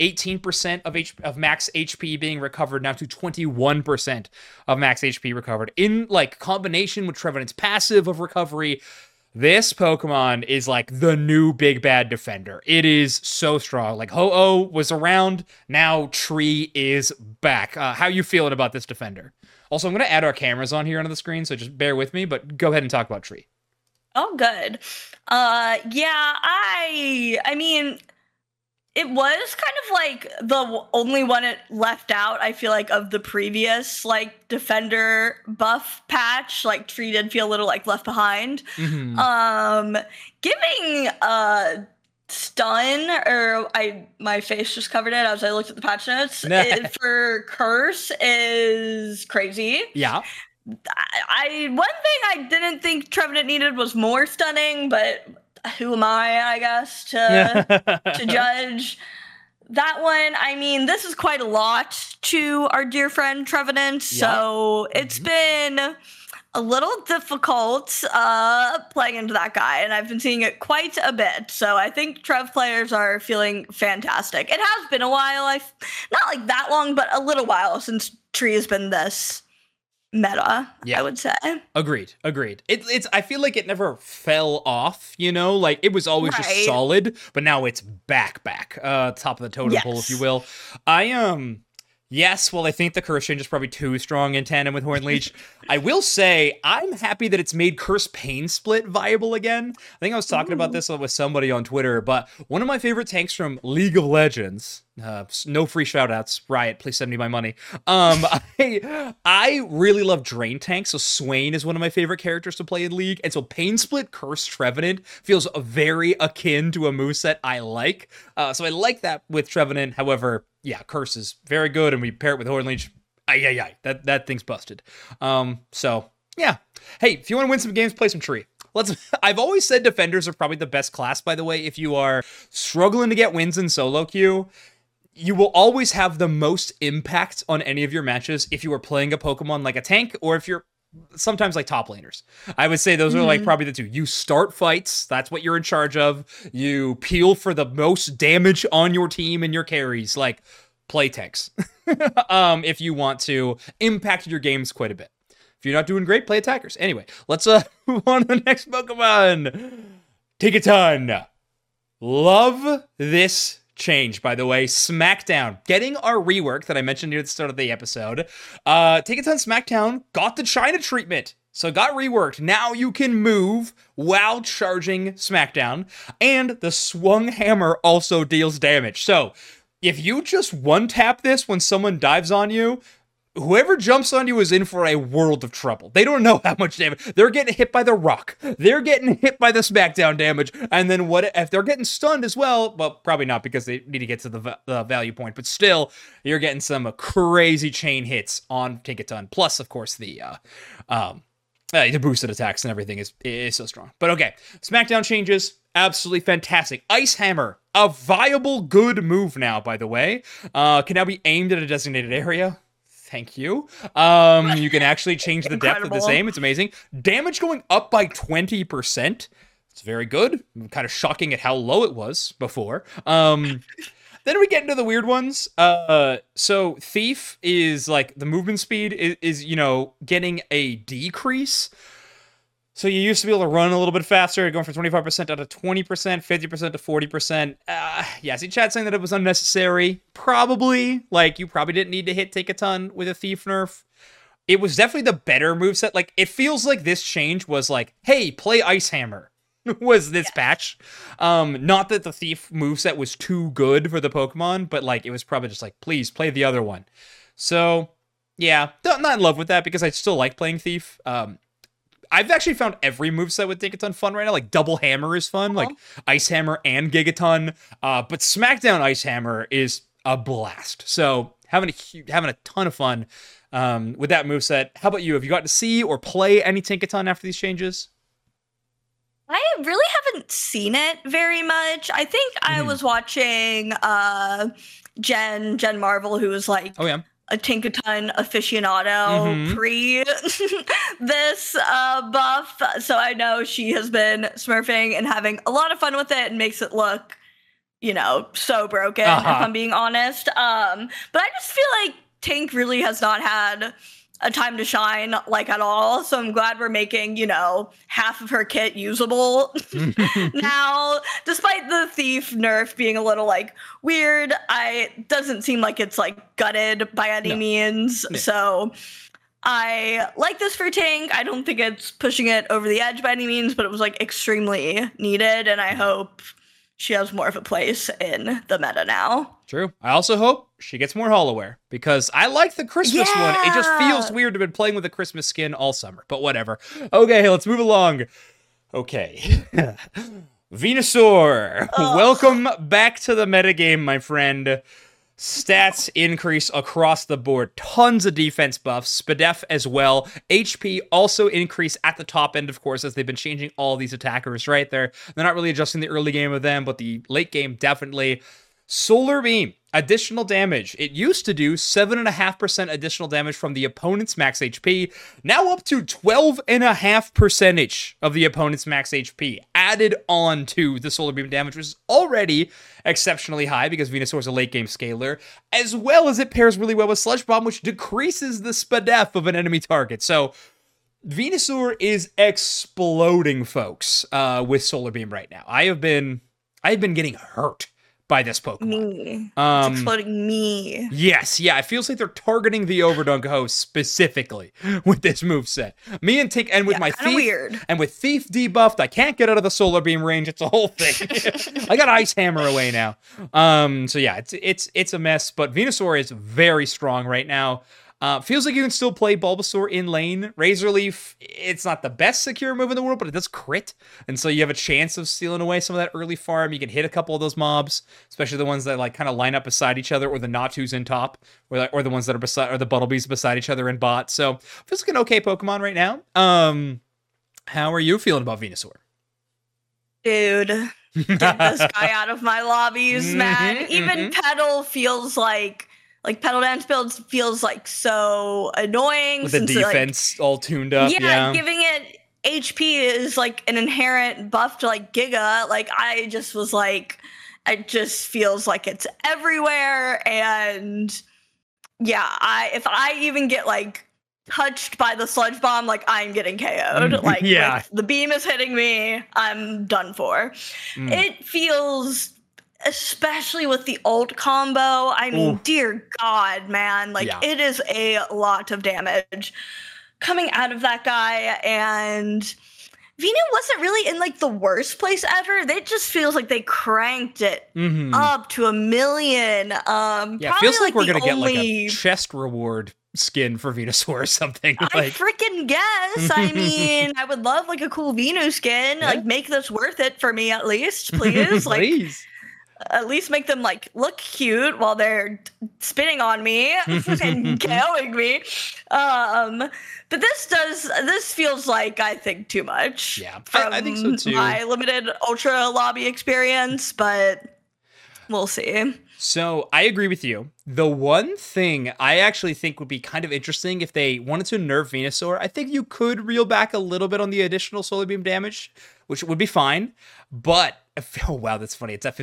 Speaker 1: 18% of max HP being recovered now to 21% of max HP recovered. In like combination with Trevenant's passive of recovery, this Pokemon is like the new big bad defender. It is so strong. Like Ho-Oh was around, now Tree is back. How you feeling about this defender? Also, I'm going to add our cameras on here onto the screen, so just bear with me, but go ahead and talk about Tree.
Speaker 2: Oh, good. Yeah, I mean, it was kind of like the only one it left out, I feel like, of the previous like defender buff patch. Like Tree did feel a little like left behind. Giving stun, or my face just covered it as I looked at the patch notes, for Curse is crazy.
Speaker 1: Yeah.
Speaker 2: One thing I didn't think Trevenant needed was more stunning, but who am I guess, to judge that one. I mean, this is quite a lot to our dear friend Trevenant, so it's been a little difficult playing into that guy, and I've been seeing it quite a bit. So I think Trev players are feeling fantastic. It has been a while, not like that long, but a little while since Tree has been this meta, I would say.
Speaker 1: Agreed. It's I feel like it never fell off, like it was always just solid, but now it's back, top of the totem pole, if you will. Yes, well, I think the Curse change is probably too strong in tandem with Horn Leech. I will say, I'm happy that it's made Curse Pain Split viable again. I think I was talking about this with somebody on Twitter, but one of my favorite tanks from League of Legends, no free shoutouts, Riot, please send me my money. I really love Drain tanks, so Swain is one of my favorite characters to play in League, and so Pain Split Curse Trevenant feels very akin to a moveset I like. So I like that with Trevenant. However, Curse is very good, and we pair it with Horn Leech. That thing's busted. So yeah. Hey, if you want to win some games, play some Tree. I've always said defenders are probably the best class, by the way. If you are struggling to get wins in solo queue, you will always have the most impact on any of your matches if you are playing a Pokemon like a tank, or if you're sometimes like top laners. I would say those are like probably the two. You start fights, that's what you're in charge of. You peel for the most damage on your team and your carries, like play tanks. If you want to impact your games quite a bit. If you're not doing great, play attackers. Anyway, let's move on to the next Pokemon. Tinkaton. Love this change, by the way. Smackdown. Getting our rework that I mentioned near the start of the episode. Tinkaton Smackdown got the China treatment. So it got reworked. Now you can move while charging Smackdown. And the swung hammer also deals damage. So if you just one-tap this when someone dives on you, whoever jumps on you is in for a world of trouble. They don't know how much damage. They're getting hit by the rock. They're getting hit by the Smackdown damage. And then what if they're getting stunned as well? Well, probably not, because they need to get to the value point. But still, you're getting some crazy chain hits on Tinkaton. Plus, of course, the boosted attacks and everything is so strong. But okay, Smackdown changes. Absolutely fantastic. Ice Hammer, a viable good move now, by the way. Can now be aimed at a designated area. Thank you. You can actually change the depth of this aim. It's amazing. Damage going up by 20%. It's very good. I'm kind of shocking at how low it was before. Then we get into the weird ones. So Thief is like the movement speed is getting a decrease. So you used to be able to run a little bit faster, going from 25% down to 20%, 50% to 40%. See chat saying that it was unnecessary. Probably. Like, you probably didn't need to hit Tinkaton with a Thief nerf. It was definitely the better moveset. Like, it feels like this change was like, hey, play Ice Hammer. Was this patch. Not that the Thief moveset was too good for the Pokemon, but like, it was probably just like, please play the other one. So, yeah, not in love with that, because I still like playing Thief. I've actually found every moveset with Tinkaton fun right now. Like, Double Hammer is fun, like Ice Hammer and Gigaton. But Smackdown Ice Hammer is a blast. So having a ton of fun with that moveset. How about you? Have you got to see or play any Tinkaton after these changes?
Speaker 2: I really haven't seen it very much. I think I was watching Jen Marvel, who was like, a Tinkaton aficionado pre this buff. So I know she has been smurfing and having a lot of fun with it, and makes it look, so broken, if I'm being honest. But I just feel like Tink really has not had a time to shine, like, at all. So I'm glad we're making, half of her kit usable now. Despite the Thief nerf being a little, like, weird, it doesn't seem like it's, like, gutted by any means. No. So I like this for Tink. I don't think it's pushing it over the edge by any means, but it was, like, extremely needed, and I hope she has more of a place in the meta now.
Speaker 1: True. I also hope she gets more Hollowware, because I like the Christmas one. It just feels weird to have been playing with a Christmas skin all summer, but whatever. Okay, let's move along. Okay. Venusaur, welcome back to the metagame, my friend. Stats increase across the board. Tons of defense buffs. Spadef as well. HP also increase at the top end, of course, as they've been changing all these attackers, right? They're not really adjusting the early game of them, but the late game definitely. Solar Beam, additional damage. It used to do 7.5% additional damage from the opponent's max HP, now up to 12.5% of the opponent's max HP, added on to the Solar Beam damage, which is already exceptionally high because Venusaur is a late game scaler, as well as it pairs really well with Sludge Bomb, which decreases the Spadef of an enemy target. So Venusaur is exploding, folks, with Solar Beam right now. I have been getting hurt by this Pokemon.
Speaker 2: Me. It's exploding me.
Speaker 1: Yes, yeah, it feels like they're targeting the Overdunk host specifically with this moveset. Me and Tick, and with my Thief,
Speaker 2: weird.
Speaker 1: And with Thief debuffed, I can't get out of the Solar Beam range. It's a whole thing. I got Ice Hammer away now. So yeah, it's a mess, but Venusaur is very strong right now. Feels like you can still play Bulbasaur in lane. Razor Leaf, it's not the best secure move in the world, but it does crit. And so you have a chance of stealing away some of that early farm. You can hit a couple of those mobs, especially the ones that like kind of line up beside each other, or the Natus in top, or the ones that are beside, or the Buttlebees beside each other in bot. So feels like an okay Pokemon right now. How are you feeling about Venusaur?
Speaker 2: Dude, get this guy out of my lobbies, man. Even Petal feels like Petal Dance builds feels like so annoying.
Speaker 1: With the defense all tuned up. Yeah,
Speaker 2: giving it HP is like an inherent buff to like Giga. Like I just was like, it just feels like it's everywhere. And yeah, if I even get like touched by the Sludge Bomb, like I'm getting KO'd. Like, like the beam is hitting me, I'm done for. It feels, especially with the ult combo, I mean, dear God, man, like it is a lot of damage coming out of that guy. And Venu wasn't really in like the worst place ever. It just feels like they cranked it up to 1 million.
Speaker 1: Yeah, it feels like we're gonna get like a chest reward skin for Venusaur or something.
Speaker 2: I freaking guess. I mean, I would love like a cool Venu skin. Yeah. Like make this worth it for me at least, please. Like, please. At least make them like look cute while they're spitting on me and KOing me. But this feels like, I think, too much.
Speaker 1: Yeah, I think so too.
Speaker 2: My limited Ultra lobby experience, but we'll see.
Speaker 1: So I agree with you. The one thing I actually think would be kind of interesting if they wanted to nerf Venusaur, I think you could reel back a little bit on the additional Solar Beam damage, which would be fine. But oh wow, that's funny. It's at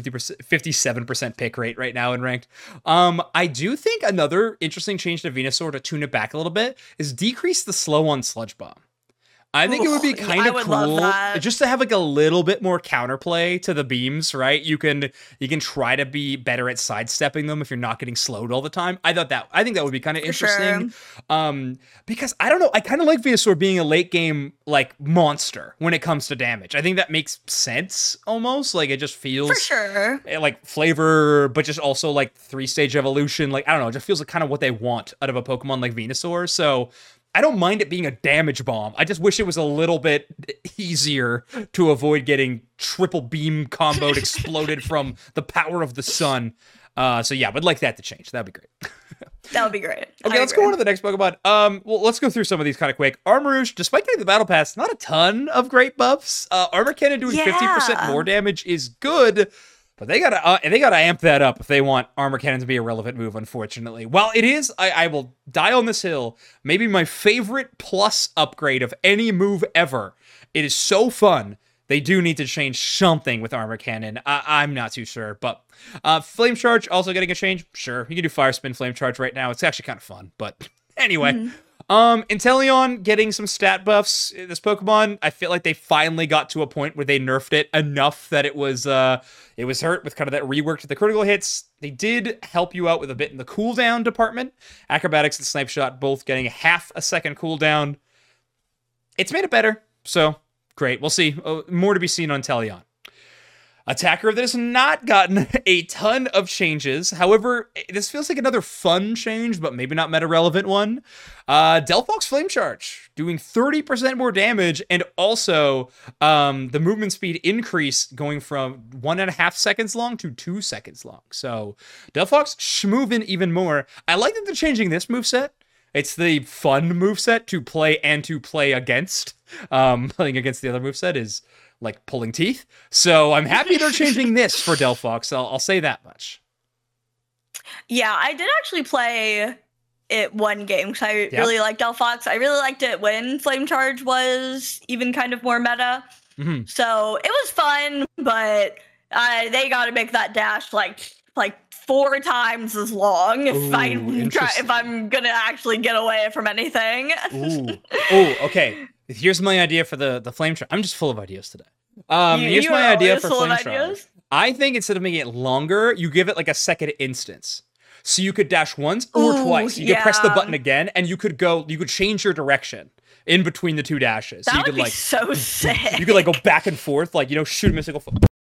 Speaker 1: 57% pick rate right now in ranked. I do think another interesting change to Venusaur to tune it back a little bit is decrease the slow on Sludge Bomb. I think it would be kind of cool just to have like a little bit more counterplay to the beams, right? You can try to be better at sidestepping them if you're not getting slowed all the time. I think that would be kind of interesting. Sure. Because I don't know, I kind of like Venusaur being a late game like monster when it comes to damage. I think that makes sense almost. Like it just feels
Speaker 2: for sure
Speaker 1: like flavor, but just also like 3-stage evolution. Like I don't know, it just feels like kind of what they want out of a Pokemon like Venusaur. So I don't mind it being a damage bomb. I just wish it was a little bit easier to avoid getting triple beam comboed, exploded from the power of the sun. So yeah, would like that to change. That'd be great.
Speaker 2: That would be great.
Speaker 1: Okay, let's go on to the next Pokemon. Well, let's go through some of these kind of quick. Armarouge, despite getting the Battle Pass, not a ton of great buffs. Armor Cannon doing 50% more damage is good. But they gotta amp that up if they want Armor Cannon to be a relevant move, unfortunately. While it is, I will die on this hill, maybe my favorite plus upgrade of any move ever. It is so fun. They do need to change something with Armor Cannon. I'm not too sure, but Flame Charge also getting a change. Sure, you can do Fire Spin, Flame Charge right now. It's actually kind of fun, but anyway. Inteleon getting some stat buffs. This Pokemon, I feel like they finally got to a point where they nerfed it enough that it was hurt with kind of that rework to the critical hits. They did help you out with a bit in the cooldown department. Acrobatics and Snipe Shot both getting half a second cooldown. It's made it better, so great. We'll see. More to be seen on Inteleon. Attacker that has not gotten a ton of changes. However, this feels like another fun change, but maybe not meta-relevant one. Delphox Flame Charge, doing 30% more damage, and also the movement speed increase going from 1.5 seconds long to 2 seconds long. So Delphox schmovin' even more. I like that they're changing this moveset. It's the fun moveset to play and to play against. Playing against the other moveset is like pulling teeth. So I'm happy they're changing this for Delphox. I'll say that much.
Speaker 2: Yeah, I did actually play it one game because I really liked Delphox. I really liked it when Flame Charge was even kind of more meta. Mm-hmm. So it was fun, but they got to make that dash like 4 times as long if I'm gonna actually get away from anything.
Speaker 1: Okay. Here's my idea for the Flame Charge. I'm just full of ideas today. Here's my idea for Flame Charge. I think instead of making it longer, you give it like a second instance. So you could dash once or twice. You could press the button again, and you could change your direction in between the 2 dashes.
Speaker 2: That
Speaker 1: so you
Speaker 2: would be so sick.
Speaker 1: You could go back and forth, shoot a missile.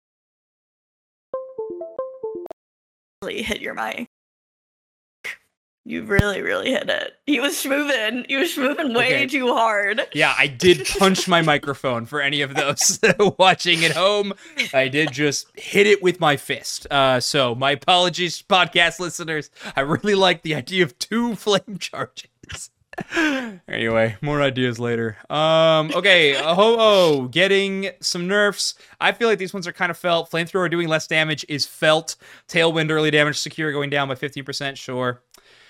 Speaker 2: Really hit your mic. You really, really hit it. He was moving way too hard.
Speaker 1: Yeah, I did punch my microphone for any of those watching at home. I did just hit it with my fist. So my apologies, podcast listeners. I really like the idea of 2 flame charges. Anyway, more ideas later. Okay, Ho-Oh getting some nerfs. I feel like these ones are kind of felt. Flamethrower doing less damage is felt. Tailwind early damage secure going down by 15%, sure.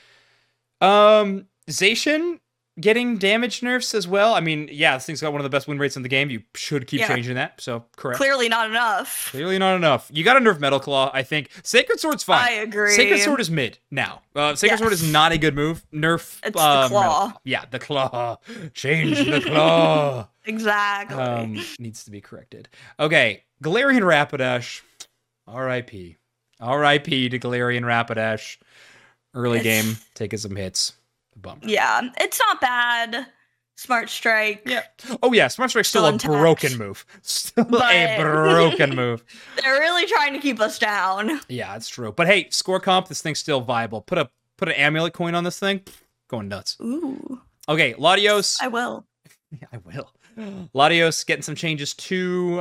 Speaker 1: Zacian getting damage nerfs as well. I mean, yeah, this thing's got one of the best win rates in the game. You should keep changing that. So, correct.
Speaker 2: Clearly not enough.
Speaker 1: You got to nerf Metal Claw, I think. Sacred Sword's fine.
Speaker 2: I agree.
Speaker 1: Sacred Sword is mid now. Sacred Sword is not a good move. Nerf.
Speaker 2: It's the claw.
Speaker 1: Yeah, the claw. Change the claw.
Speaker 2: Exactly.
Speaker 1: Needs to be corrected. Okay, Galarian Rapidash. R.I.P. R.I.P. to Galarian Rapidash. Early game, taking some hits. Bummer.
Speaker 2: Yeah, it's not bad. Smart Strike.
Speaker 1: Yeah. Oh yeah, Smart Strike's still a broken move. A broken move.
Speaker 2: They're really trying to keep us down.
Speaker 1: Yeah, it's true. But hey, score comp, this thing's still viable. Put an amulet coin on this thing, going nuts.
Speaker 2: Ooh.
Speaker 1: Okay, Latios.
Speaker 2: I will.
Speaker 1: Yeah, I will. Latios getting some changes too.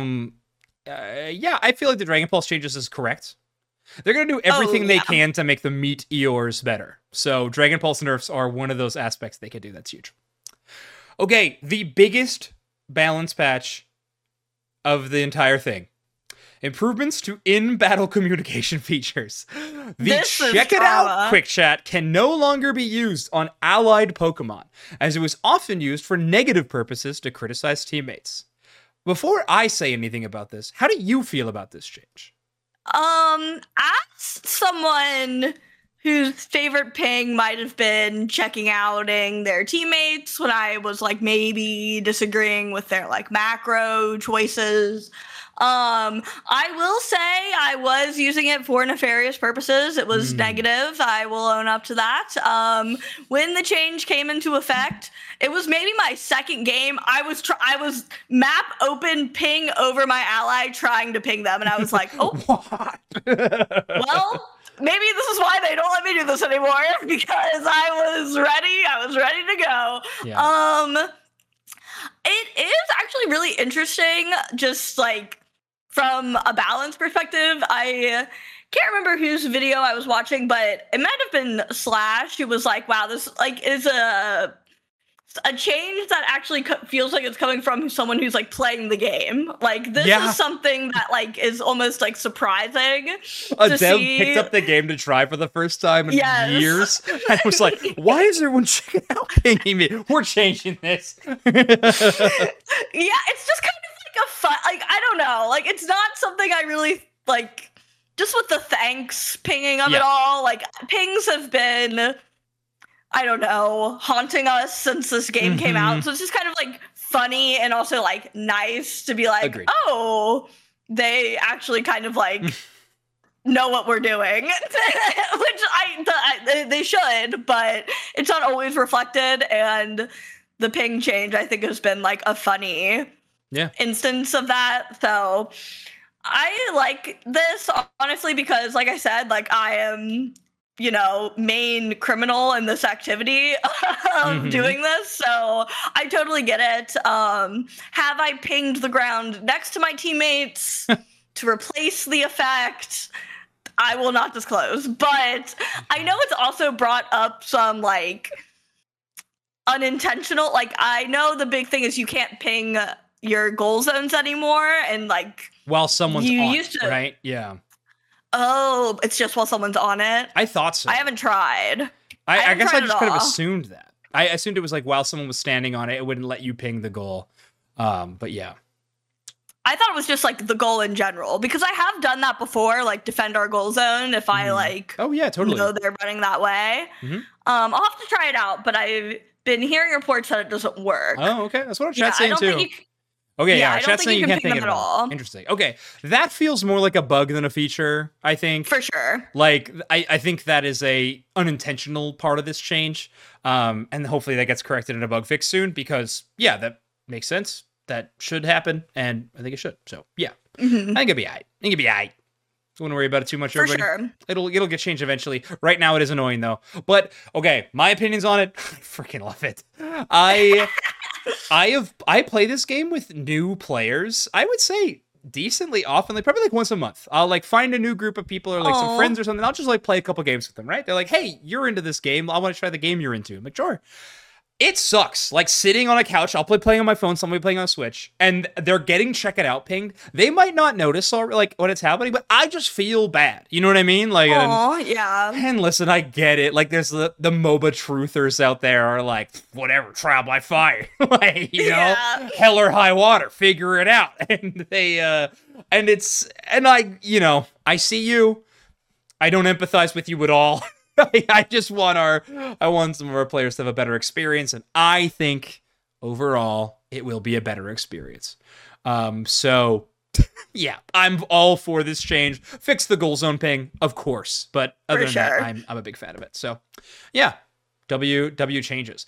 Speaker 1: Yeah, I feel like the Dragon Pulse changes is correct. They're going to do everything they can to make the meat Eeyores better. So Dragon Pulse nerfs are one of those aspects they could do. That's huge. Okay, the biggest balance patch of the entire thing. Improvements to in-battle communication features. The Check It Out quick chat can no longer be used on allied Pokemon, as it was often used for negative purposes to criticize teammates. Before I say anything about this, how do you feel about this change?
Speaker 2: As someone whose favorite ping might have been checking outing their teammates when I was maybe disagreeing with their macro choices, I will say I was using it for nefarious purposes. It was negative. I will own up to that. When the change came into effect, it was maybe my second game. I was map open ping over my ally trying to ping them, and I was like, oh,
Speaker 1: what?
Speaker 2: Well, maybe this is why they don't let me do this anymore, because I was ready. I was ready to go. Yeah. It is actually really interesting, just from a balance perspective. I can't remember whose video I was watching, but it might have been Slash, who was like, wow, this is a change that actually feels like it's coming from someone who's playing the game. This is something that is almost surprising.
Speaker 1: Adele picked up the game to try for the first time in years, and was like, why is everyone checking out pinging me? We're changing this.
Speaker 2: Yeah, it's just kind of a fun, I don't know, it's not something I really just with the thanks pinging of it all. Pings have been, I don't know, haunting us since this game came out. So it's just kind of funny and also nice to be
Speaker 1: Agreed.
Speaker 2: Oh, they actually kind of know what we're doing, which they should, but it's not always reflected. And the ping change, I think, has been a funny instance of that. So I like this honestly because, like I said, like I am, main criminal in this activity of doing this, so I totally get it. Have I pinged the ground next to my teammates to replace the effect? I will not disclose, but I know it's also brought up some like unintentional. Like I know the big thing is you can't ping your goal zones anymore, and like
Speaker 1: while someone's on it, right? Yeah.
Speaker 2: Oh, it's just while someone's on it?
Speaker 1: I thought so.
Speaker 2: I haven't tried.
Speaker 1: I guess I just kind of assumed that. I assumed it was like while someone was standing on it, it wouldn't let you ping the goal. But yeah.
Speaker 2: I thought it was just like the goal in general, because I have done that before, like defend our goal zone if I like
Speaker 1: totally
Speaker 2: know they're running that way. I'll have to try it out, but I've been hearing reports that it doesn't work.
Speaker 1: Oh, okay. That's what our chat's saying too. Okay, yeah, chat's saying you can't ping it at all. Interesting. Okay, that feels more like a bug than a feature, I think.
Speaker 2: For sure.
Speaker 1: Like, I think that is a unintentional part of this change, and hopefully that gets corrected in a bug fix soon, because, yeah, that makes sense. That should happen, and I think it should. So, yeah. I think it'll be aight. Don't worry about it too much, everybody.
Speaker 2: For sure.
Speaker 1: It'll get changed eventually. Right now, it is annoying, though. But, okay, my opinions on it, I freaking love it. I play this game with new players, I would say decently often, like probably like once a month. I'll like find a new group of people or like some friends or something. I'll just like play a couple games with them, right? They're like, hey, you're into this game. I want to try the game you're into. I'm like, sure. It sucks. Like sitting on a couch, I'll playing on my phone, somebody playing on a Switch, and they're getting check it out pinged. They might not notice or like when it's happening, but I just feel bad. You know what I mean? Like,
Speaker 2: yeah.
Speaker 1: And listen, I get it. Like, there's the MOBA truthers out there are like, whatever, trial by fire, like, you know, hell or high water, figure it out. And they, I see you. I don't empathize with you at all. I want some of our players to have a better experience, and I think overall it will be a better experience. So yeah, I'm all for this change. Fix the goal zone ping, of course, but other than that, I'm a big fan of it. So yeah, W changes.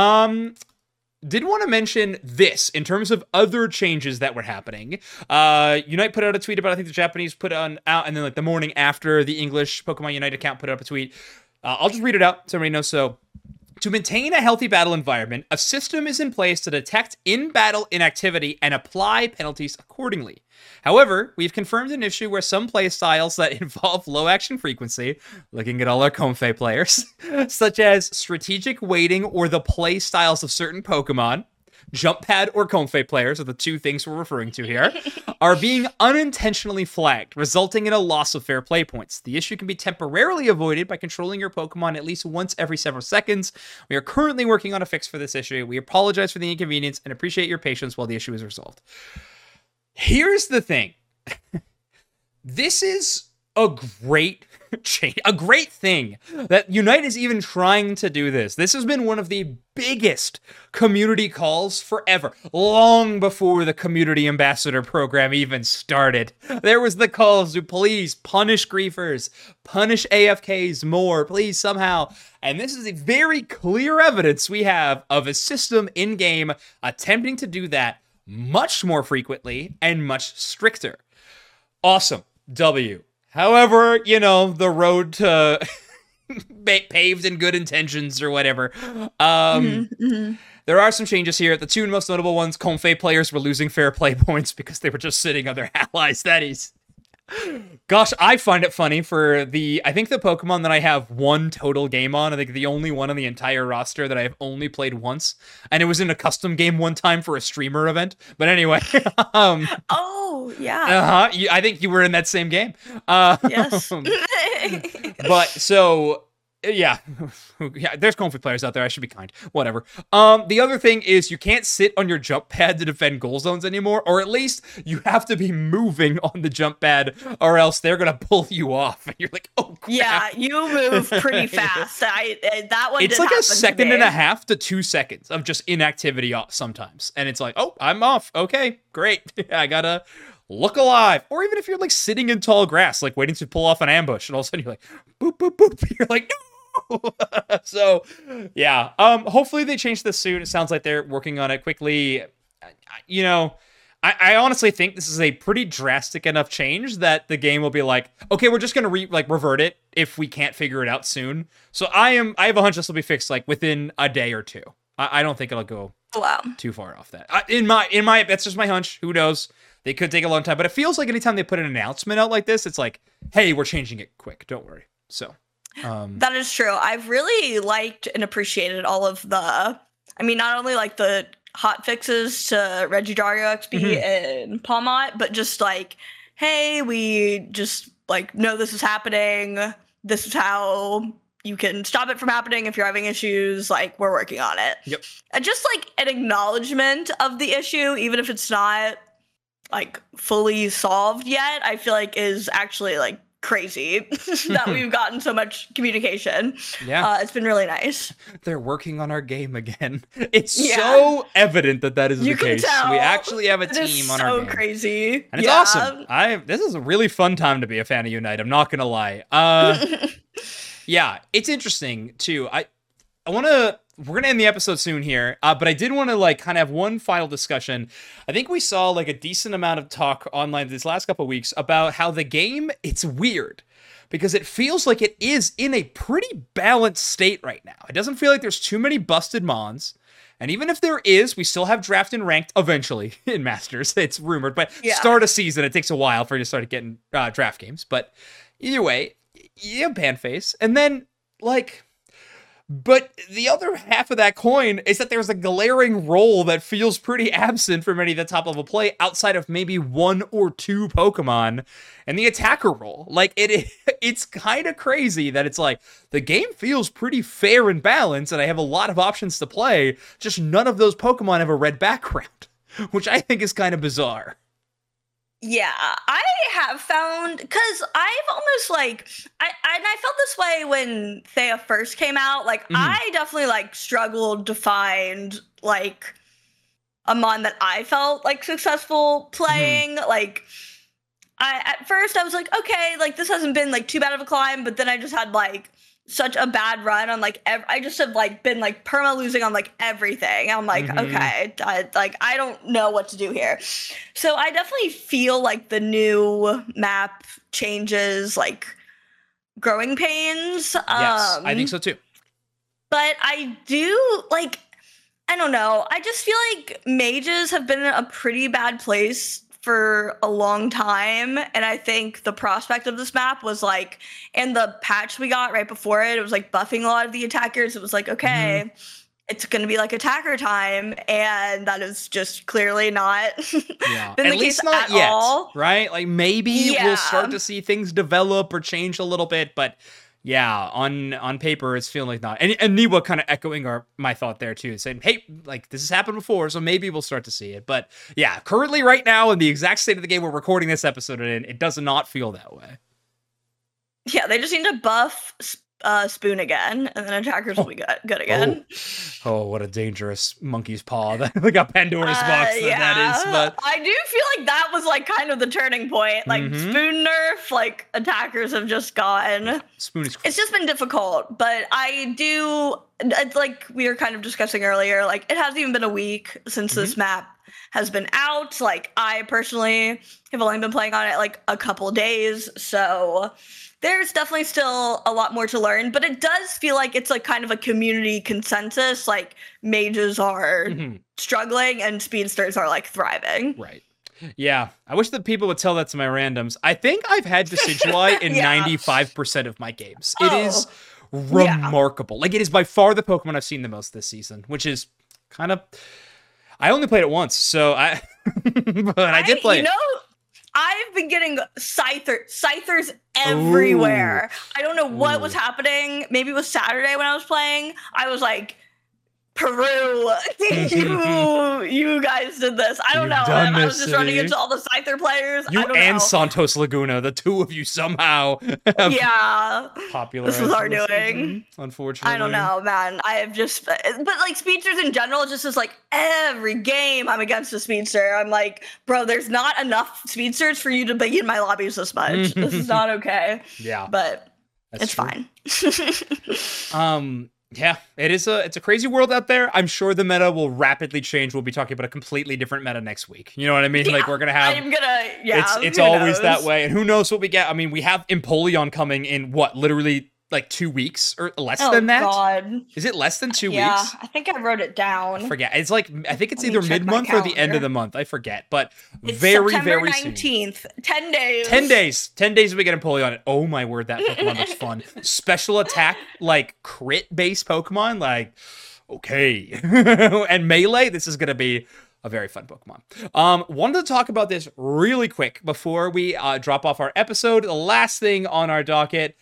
Speaker 1: Did want to mention this in terms of other changes that were happening. Unite put out a tweet about, I think the Japanese put out, and then like the morning after, the English Pokemon Unite account put up a tweet. I'll just read it out so everybody knows. So, to maintain a healthy battle environment, a system is in place to detect in-battle inactivity and apply penalties accordingly. However, we've confirmed an issue where some play styles that involve low action frequency, looking at all our Comfey players, such as strategic waiting or the play styles of certain Pokemon, jump pad or Comfey players are the two things we're referring to here, are being unintentionally flagged, resulting in a loss of fair play points. The issue can be temporarily avoided by controlling your Pokemon at least once every several seconds. We are currently working on a fix for this issue. We apologize for the inconvenience and appreciate your patience while the issue is resolved. Here's the thing. This is a great change, a great thing that Unite is even trying to do this. This has been one of the biggest community calls forever, long before the community ambassador program even started. There was the calls to please punish griefers, punish AFKs more, please somehow. And this is a very clear evidence we have of a system in-game attempting to do that much more frequently and much stricter. Awesome. W. However, the road to paved in good intentions or whatever. There are some changes here. The two most notable ones, Comfey players were losing fair play points because they were just sitting on their allies. That is... Gosh, I find it funny for I think the Pokemon that I have one total game on, I think the only one on the entire roster that I have only played once, and it was in a custom game one time for a streamer event. But anyway.
Speaker 2: Oh, yeah.
Speaker 1: I think you were in that same game.
Speaker 2: Yes.
Speaker 1: But so... Yeah, there's Comfey players out there. I should be kind. Whatever. The other thing is you can't sit on your jump pad to defend goal zones anymore, or at least you have to be moving on the jump pad, or else they're gonna pull you off, and you're like, oh crap.
Speaker 2: Yeah, you move pretty fast. That one.
Speaker 1: It's like a second and a half to 2 seconds of just inactivity sometimes, and it's like, oh, I'm off. Okay, great. I gotta look alive. Or even if you're like sitting in tall grass, like waiting to pull off an ambush, and all of a sudden you're like, boop, boop, boop. You're like, no. So, yeah. Hopefully they change this soon. It sounds like they're working on it quickly. I honestly think this is a pretty drastic enough change that the game will be like, okay, we're just gonna revert it if we can't figure it out soon. So I have a hunch this will be fixed like within a day or two. I don't think it'll go too far off that. In my that's just my hunch. Who knows? They could take a long time, but it feels like anytime they put an announcement out like this, it's like, hey, we're changing it quick. Don't worry. So
Speaker 2: that is true. I've really liked and appreciated all of the. I mean, not only like the hot fixes to Regidrago XP and Pawmot, but just like, hey, we just like know this is happening. This is how you can stop it from happening if you're having issues. Like, we're working on it.
Speaker 1: Yep.
Speaker 2: And just like an acknowledgement of the issue, even if it's not like fully solved yet, I feel like is actually like crazy that we've gotten so much communication.
Speaker 1: Yeah.
Speaker 2: It's been really nice.
Speaker 1: They're working on our game again. It's so evident that is the case.
Speaker 2: Tell.
Speaker 1: We actually have a team on our game.
Speaker 2: So crazy.
Speaker 1: And it's awesome. This is a really fun time to be a fan of Unite. I'm not going to lie. Yeah, it's interesting too. We're going to end the episode soon here, but I did want to like kind of have one final discussion. I think we saw like a decent amount of talk online these last couple of weeks about how the game, it's weird because it feels like it is in a pretty balanced state right now. It doesn't feel like there's too many busted mons. And even if there is, we still have draft and ranked eventually in Masters. It's rumored, but start a season, it takes a while for you to start getting draft games. But either way, you have Panface. And then like... But the other half of that coin is that there's a glaring role that feels pretty absent for many of the top level play outside of maybe one or two Pokemon and the attacker role. Like it's kind of crazy that it's like the game feels pretty fair and balanced and I have a lot of options to play. Just none of those Pokemon have a red background, which I think is kind of bizarre.
Speaker 2: Yeah, I have found, because I've almost like, I felt this way when Thea first came out. Like, I definitely like struggled to find like a mon that I felt like successful playing. Like, at first I was like, okay, like this hasn't been like too bad of a climb, but then I just had like such a bad run on like I just have like been like perma losing on like everything. I'm like, okay, I don't know what to do here. So I definitely feel like the new map changes like growing pains.
Speaker 1: Yes, I think so too.
Speaker 2: But I do like, I don't know. I just feel like mages have been in a pretty bad place for a long time, and I think the prospect of this map was like, and the patch we got right before it was like buffing a lot of the attackers. It was like, okay, it's gonna be like attacker time, and that is just clearly not been the case
Speaker 1: not
Speaker 2: at
Speaker 1: yet,
Speaker 2: all.
Speaker 1: right? Like maybe we'll start to see things develop or change a little bit, but yeah, on paper, it's feeling like not. And Niwa kind of echoing my thought there too, saying, hey, like this has happened before, so maybe we'll start to see it. But yeah, currently right now in the exact state of the game we're recording this episode in, it does not feel that way.
Speaker 2: Yeah, they just need to buff Spoon again, and then attackers will be good again.
Speaker 1: Oh, what a dangerous monkey's paw. Like a Pandora's box that is. But
Speaker 2: I do feel like that was like kind of the turning point. Like Spoon nerf, like attackers have just gone.
Speaker 1: Spoon is
Speaker 2: It's just been difficult, but I do, it's like we were kind of discussing earlier, like it hasn't even been a week since this map has been out. Like I personally have only been playing on it like a couple days, so there's definitely still a lot more to learn, but it does feel like it's like kind of a community consensus. Like mages are struggling and speedsters are like thriving.
Speaker 1: Right. Yeah. I wish that people would tell that to my randoms. I think I've had Decidueye in 95% of my games. It is remarkable. Like it is by far the Pokemon I've seen the most this season, which is kind of, I only played it once, so but I did play it.
Speaker 2: I've been getting Scythers everywhere. I don't know what was happening. Maybe it was Saturday when I was playing. I was like, Peru, you guys did this. I don't know. I was just running into all the Scyther players.
Speaker 1: You and Santos Laguna, the two of you somehow popular.
Speaker 2: This was our doing.
Speaker 1: Unfortunately.
Speaker 2: I don't know, man. I have just, but like speedsters in general, just is like every game I'm against a speedster. I'm like, bro, there's not enough speedsters for you to be in my lobbies this much. This is not okay.
Speaker 1: Yeah.
Speaker 2: But it's fine.
Speaker 1: Yeah, it's a crazy world out there. I'm sure the meta will rapidly change. We'll be talking about a completely different meta next week. You know what I mean?
Speaker 2: Yeah,
Speaker 1: like we're gonna have. It's always
Speaker 2: knows?
Speaker 1: that way, and who knows what we get? I mean, we have Empoleon coming in what, literally like 2 weeks or less than that?
Speaker 2: God.
Speaker 1: Is it less than 2 weeks?
Speaker 2: Yeah, I think I wrote it down.
Speaker 1: I forget. It's like, I think it's either mid-month or the end of the month. I forget. But it's very,
Speaker 2: September
Speaker 1: very
Speaker 2: 19th.
Speaker 1: soon.
Speaker 2: 10 days.
Speaker 1: 10 days. 10 days we get Empoleon. Oh my word, that Pokemon looks fun. Special attack, like crit-based Pokemon. Like, okay. And Melee, this is going to be a very fun Pokemon. Wanted to talk about this really quick before we drop off our episode. The last thing on our docket.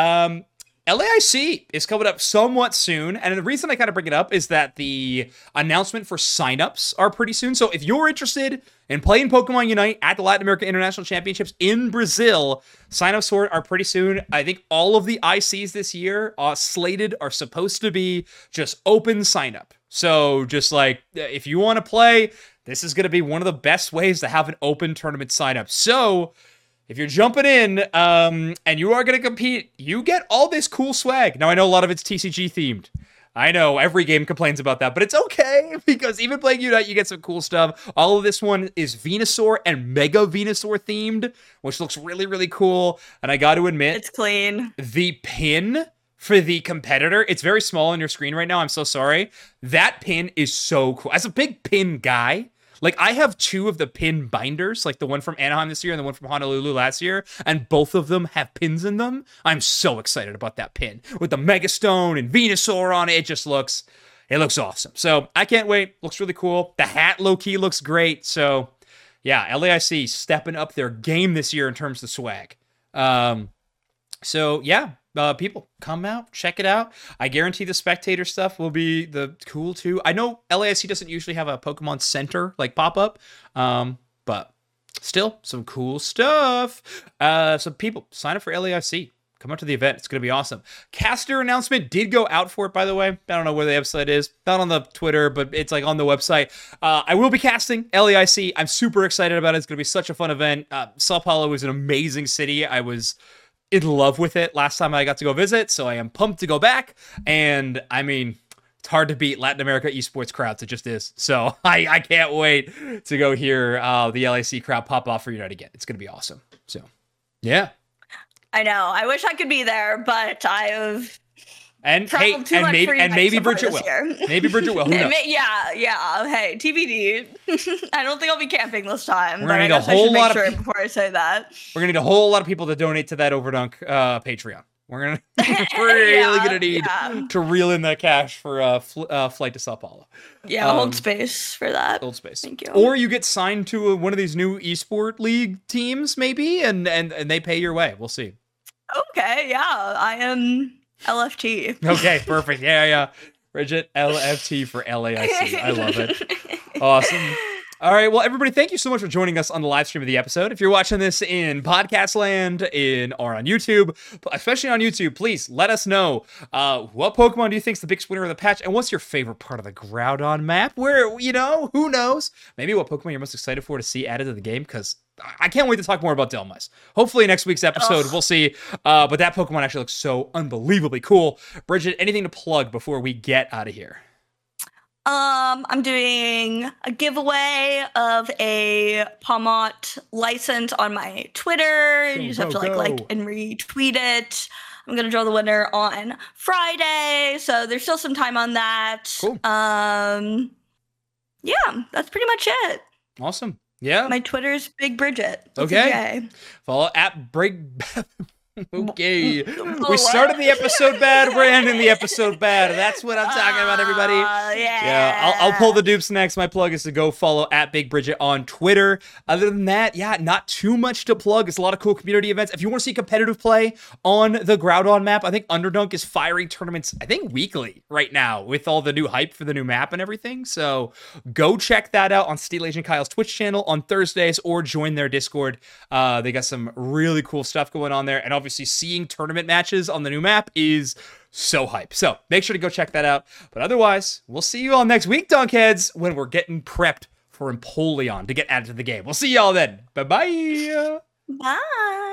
Speaker 1: LAIC is coming up somewhat soon, and the reason I kind of bring it up is that the announcement for signups are pretty soon. So if you're interested in playing Pokemon Unite at the Latin America International Championships in Brazil, signups for it are pretty soon. I think all of the ICs this year slated are supposed to be just open signup. So just like, if you want to play, this is going to be one of the best ways to have an open tournament signup. So if you're jumping in and you are going to compete, you get all this cool swag. Now, I know a lot of it's TCG themed. I know every game complains about that, but it's okay because even playing Unite, you get some cool stuff. All of this one is Venusaur and Mega Venusaur themed, which looks really, really cool. And I got to admit,
Speaker 2: it's clean.
Speaker 1: The pin for the competitor, it's very small on your screen right now. I'm so sorry. That pin is so cool. As a big pin guy, like, I have 2 of the pin binders, like the one from Anaheim this year and the one from Honolulu last year, and both of them have pins in them. I'm so excited about that pin. With the Megastone and Venusaur on it, it looks awesome. So, I can't wait. Looks really cool. The hat, low-key, looks great. So, yeah, LAIC stepping up their game this year in terms of swag. So, yeah. People, come out, check it out. I guarantee the spectator stuff will be the cool too. I know LASC doesn't usually have a Pokemon Center like pop up, but still some cool stuff. So people, sign up for LASC. Come out to the event. It's going to be awesome. Caster announcement did go out for it, by the way. I don't know where the website is. Not on the Twitter, but it's like on the website. I will be casting LAIC. I'm super excited about it. It's going to be such a fun event. Sao Paulo is an amazing city. I was in love with it last time I got to go visit, so I am pumped to go back. And I mean, it's hard to beat Latin America esports crowds. It just is. So I can't wait to go hear the LAC crowd pop off for Unite again. It's going to be awesome. So, yeah.
Speaker 2: I know. I wish I could be there, but I have
Speaker 1: traveled too much and maybe Bridget will. Maybe Bridget will. Who knows?
Speaker 2: Yeah. Hey, TBD. I don't think I'll be camping this time.
Speaker 1: We're gonna need a whole lot of
Speaker 2: before I say that.
Speaker 1: We're gonna need a whole lot of people to donate to that Overdunk Patreon. We're gonna need to reel in that cash for flight to Sao Paulo.
Speaker 2: Yeah, hold space for that.
Speaker 1: Hold space.
Speaker 2: Thank you.
Speaker 1: Or you get signed to one of these new esport league teams, maybe, and they pay your way. We'll see.
Speaker 2: Okay, yeah, I am LFT.
Speaker 1: Okay, perfect. Yeah. Bridget, LFT for LAIC. I love it. Awesome. All right, well, everybody, thank you so much for joining us on the live stream of the episode. If you're watching this in podcast land or on YouTube, especially on YouTube, please let us know what Pokemon do you think is the biggest winner of the patch, and what's your favorite part of the Groudon map? Where, who knows? Maybe what Pokemon you're most excited for to see added to the game, because I can't wait to talk more about Delmas. Hopefully next week's episode, we'll see. But that Pokemon actually looks so unbelievably cool. Bridget, anything to plug before we get out of here?
Speaker 2: I'm doing a giveaway of a Pawmot license on my Twitter. You just have to like and retweet it. I'm gonna draw the winner on Friday, so there's still some time on that.
Speaker 1: Cool.
Speaker 2: Yeah, that's pretty much it.
Speaker 1: Awesome. Yeah.
Speaker 2: My Twitter's Big Bridget.
Speaker 1: Okay. Follow at Break. Okay. We started the episode bad. We're ending the episode bad. That's what I'm talking about, everybody. Yeah. I'll pull the dupes next. My plug is to go follow at Big Bridget on Twitter. Other than that, not too much to plug. It's a lot of cool community events. If you want to see competitive play on the Groudon map, I think Underdunk is firing tournaments, I think, weekly right now with all the new hype for the new map and everything. So go check that out on Steel Agent Kyle's Twitch channel on Thursdays or join their Discord. They got some really cool stuff going on there. And obviously seeing tournament matches on the new map is so hype. So make sure to go check that out. But otherwise, we'll see you all next week, Dunkheads, when we're getting prepped for Empoleon to get added to the game. We'll see y'all then. Bye-bye.
Speaker 2: Bye.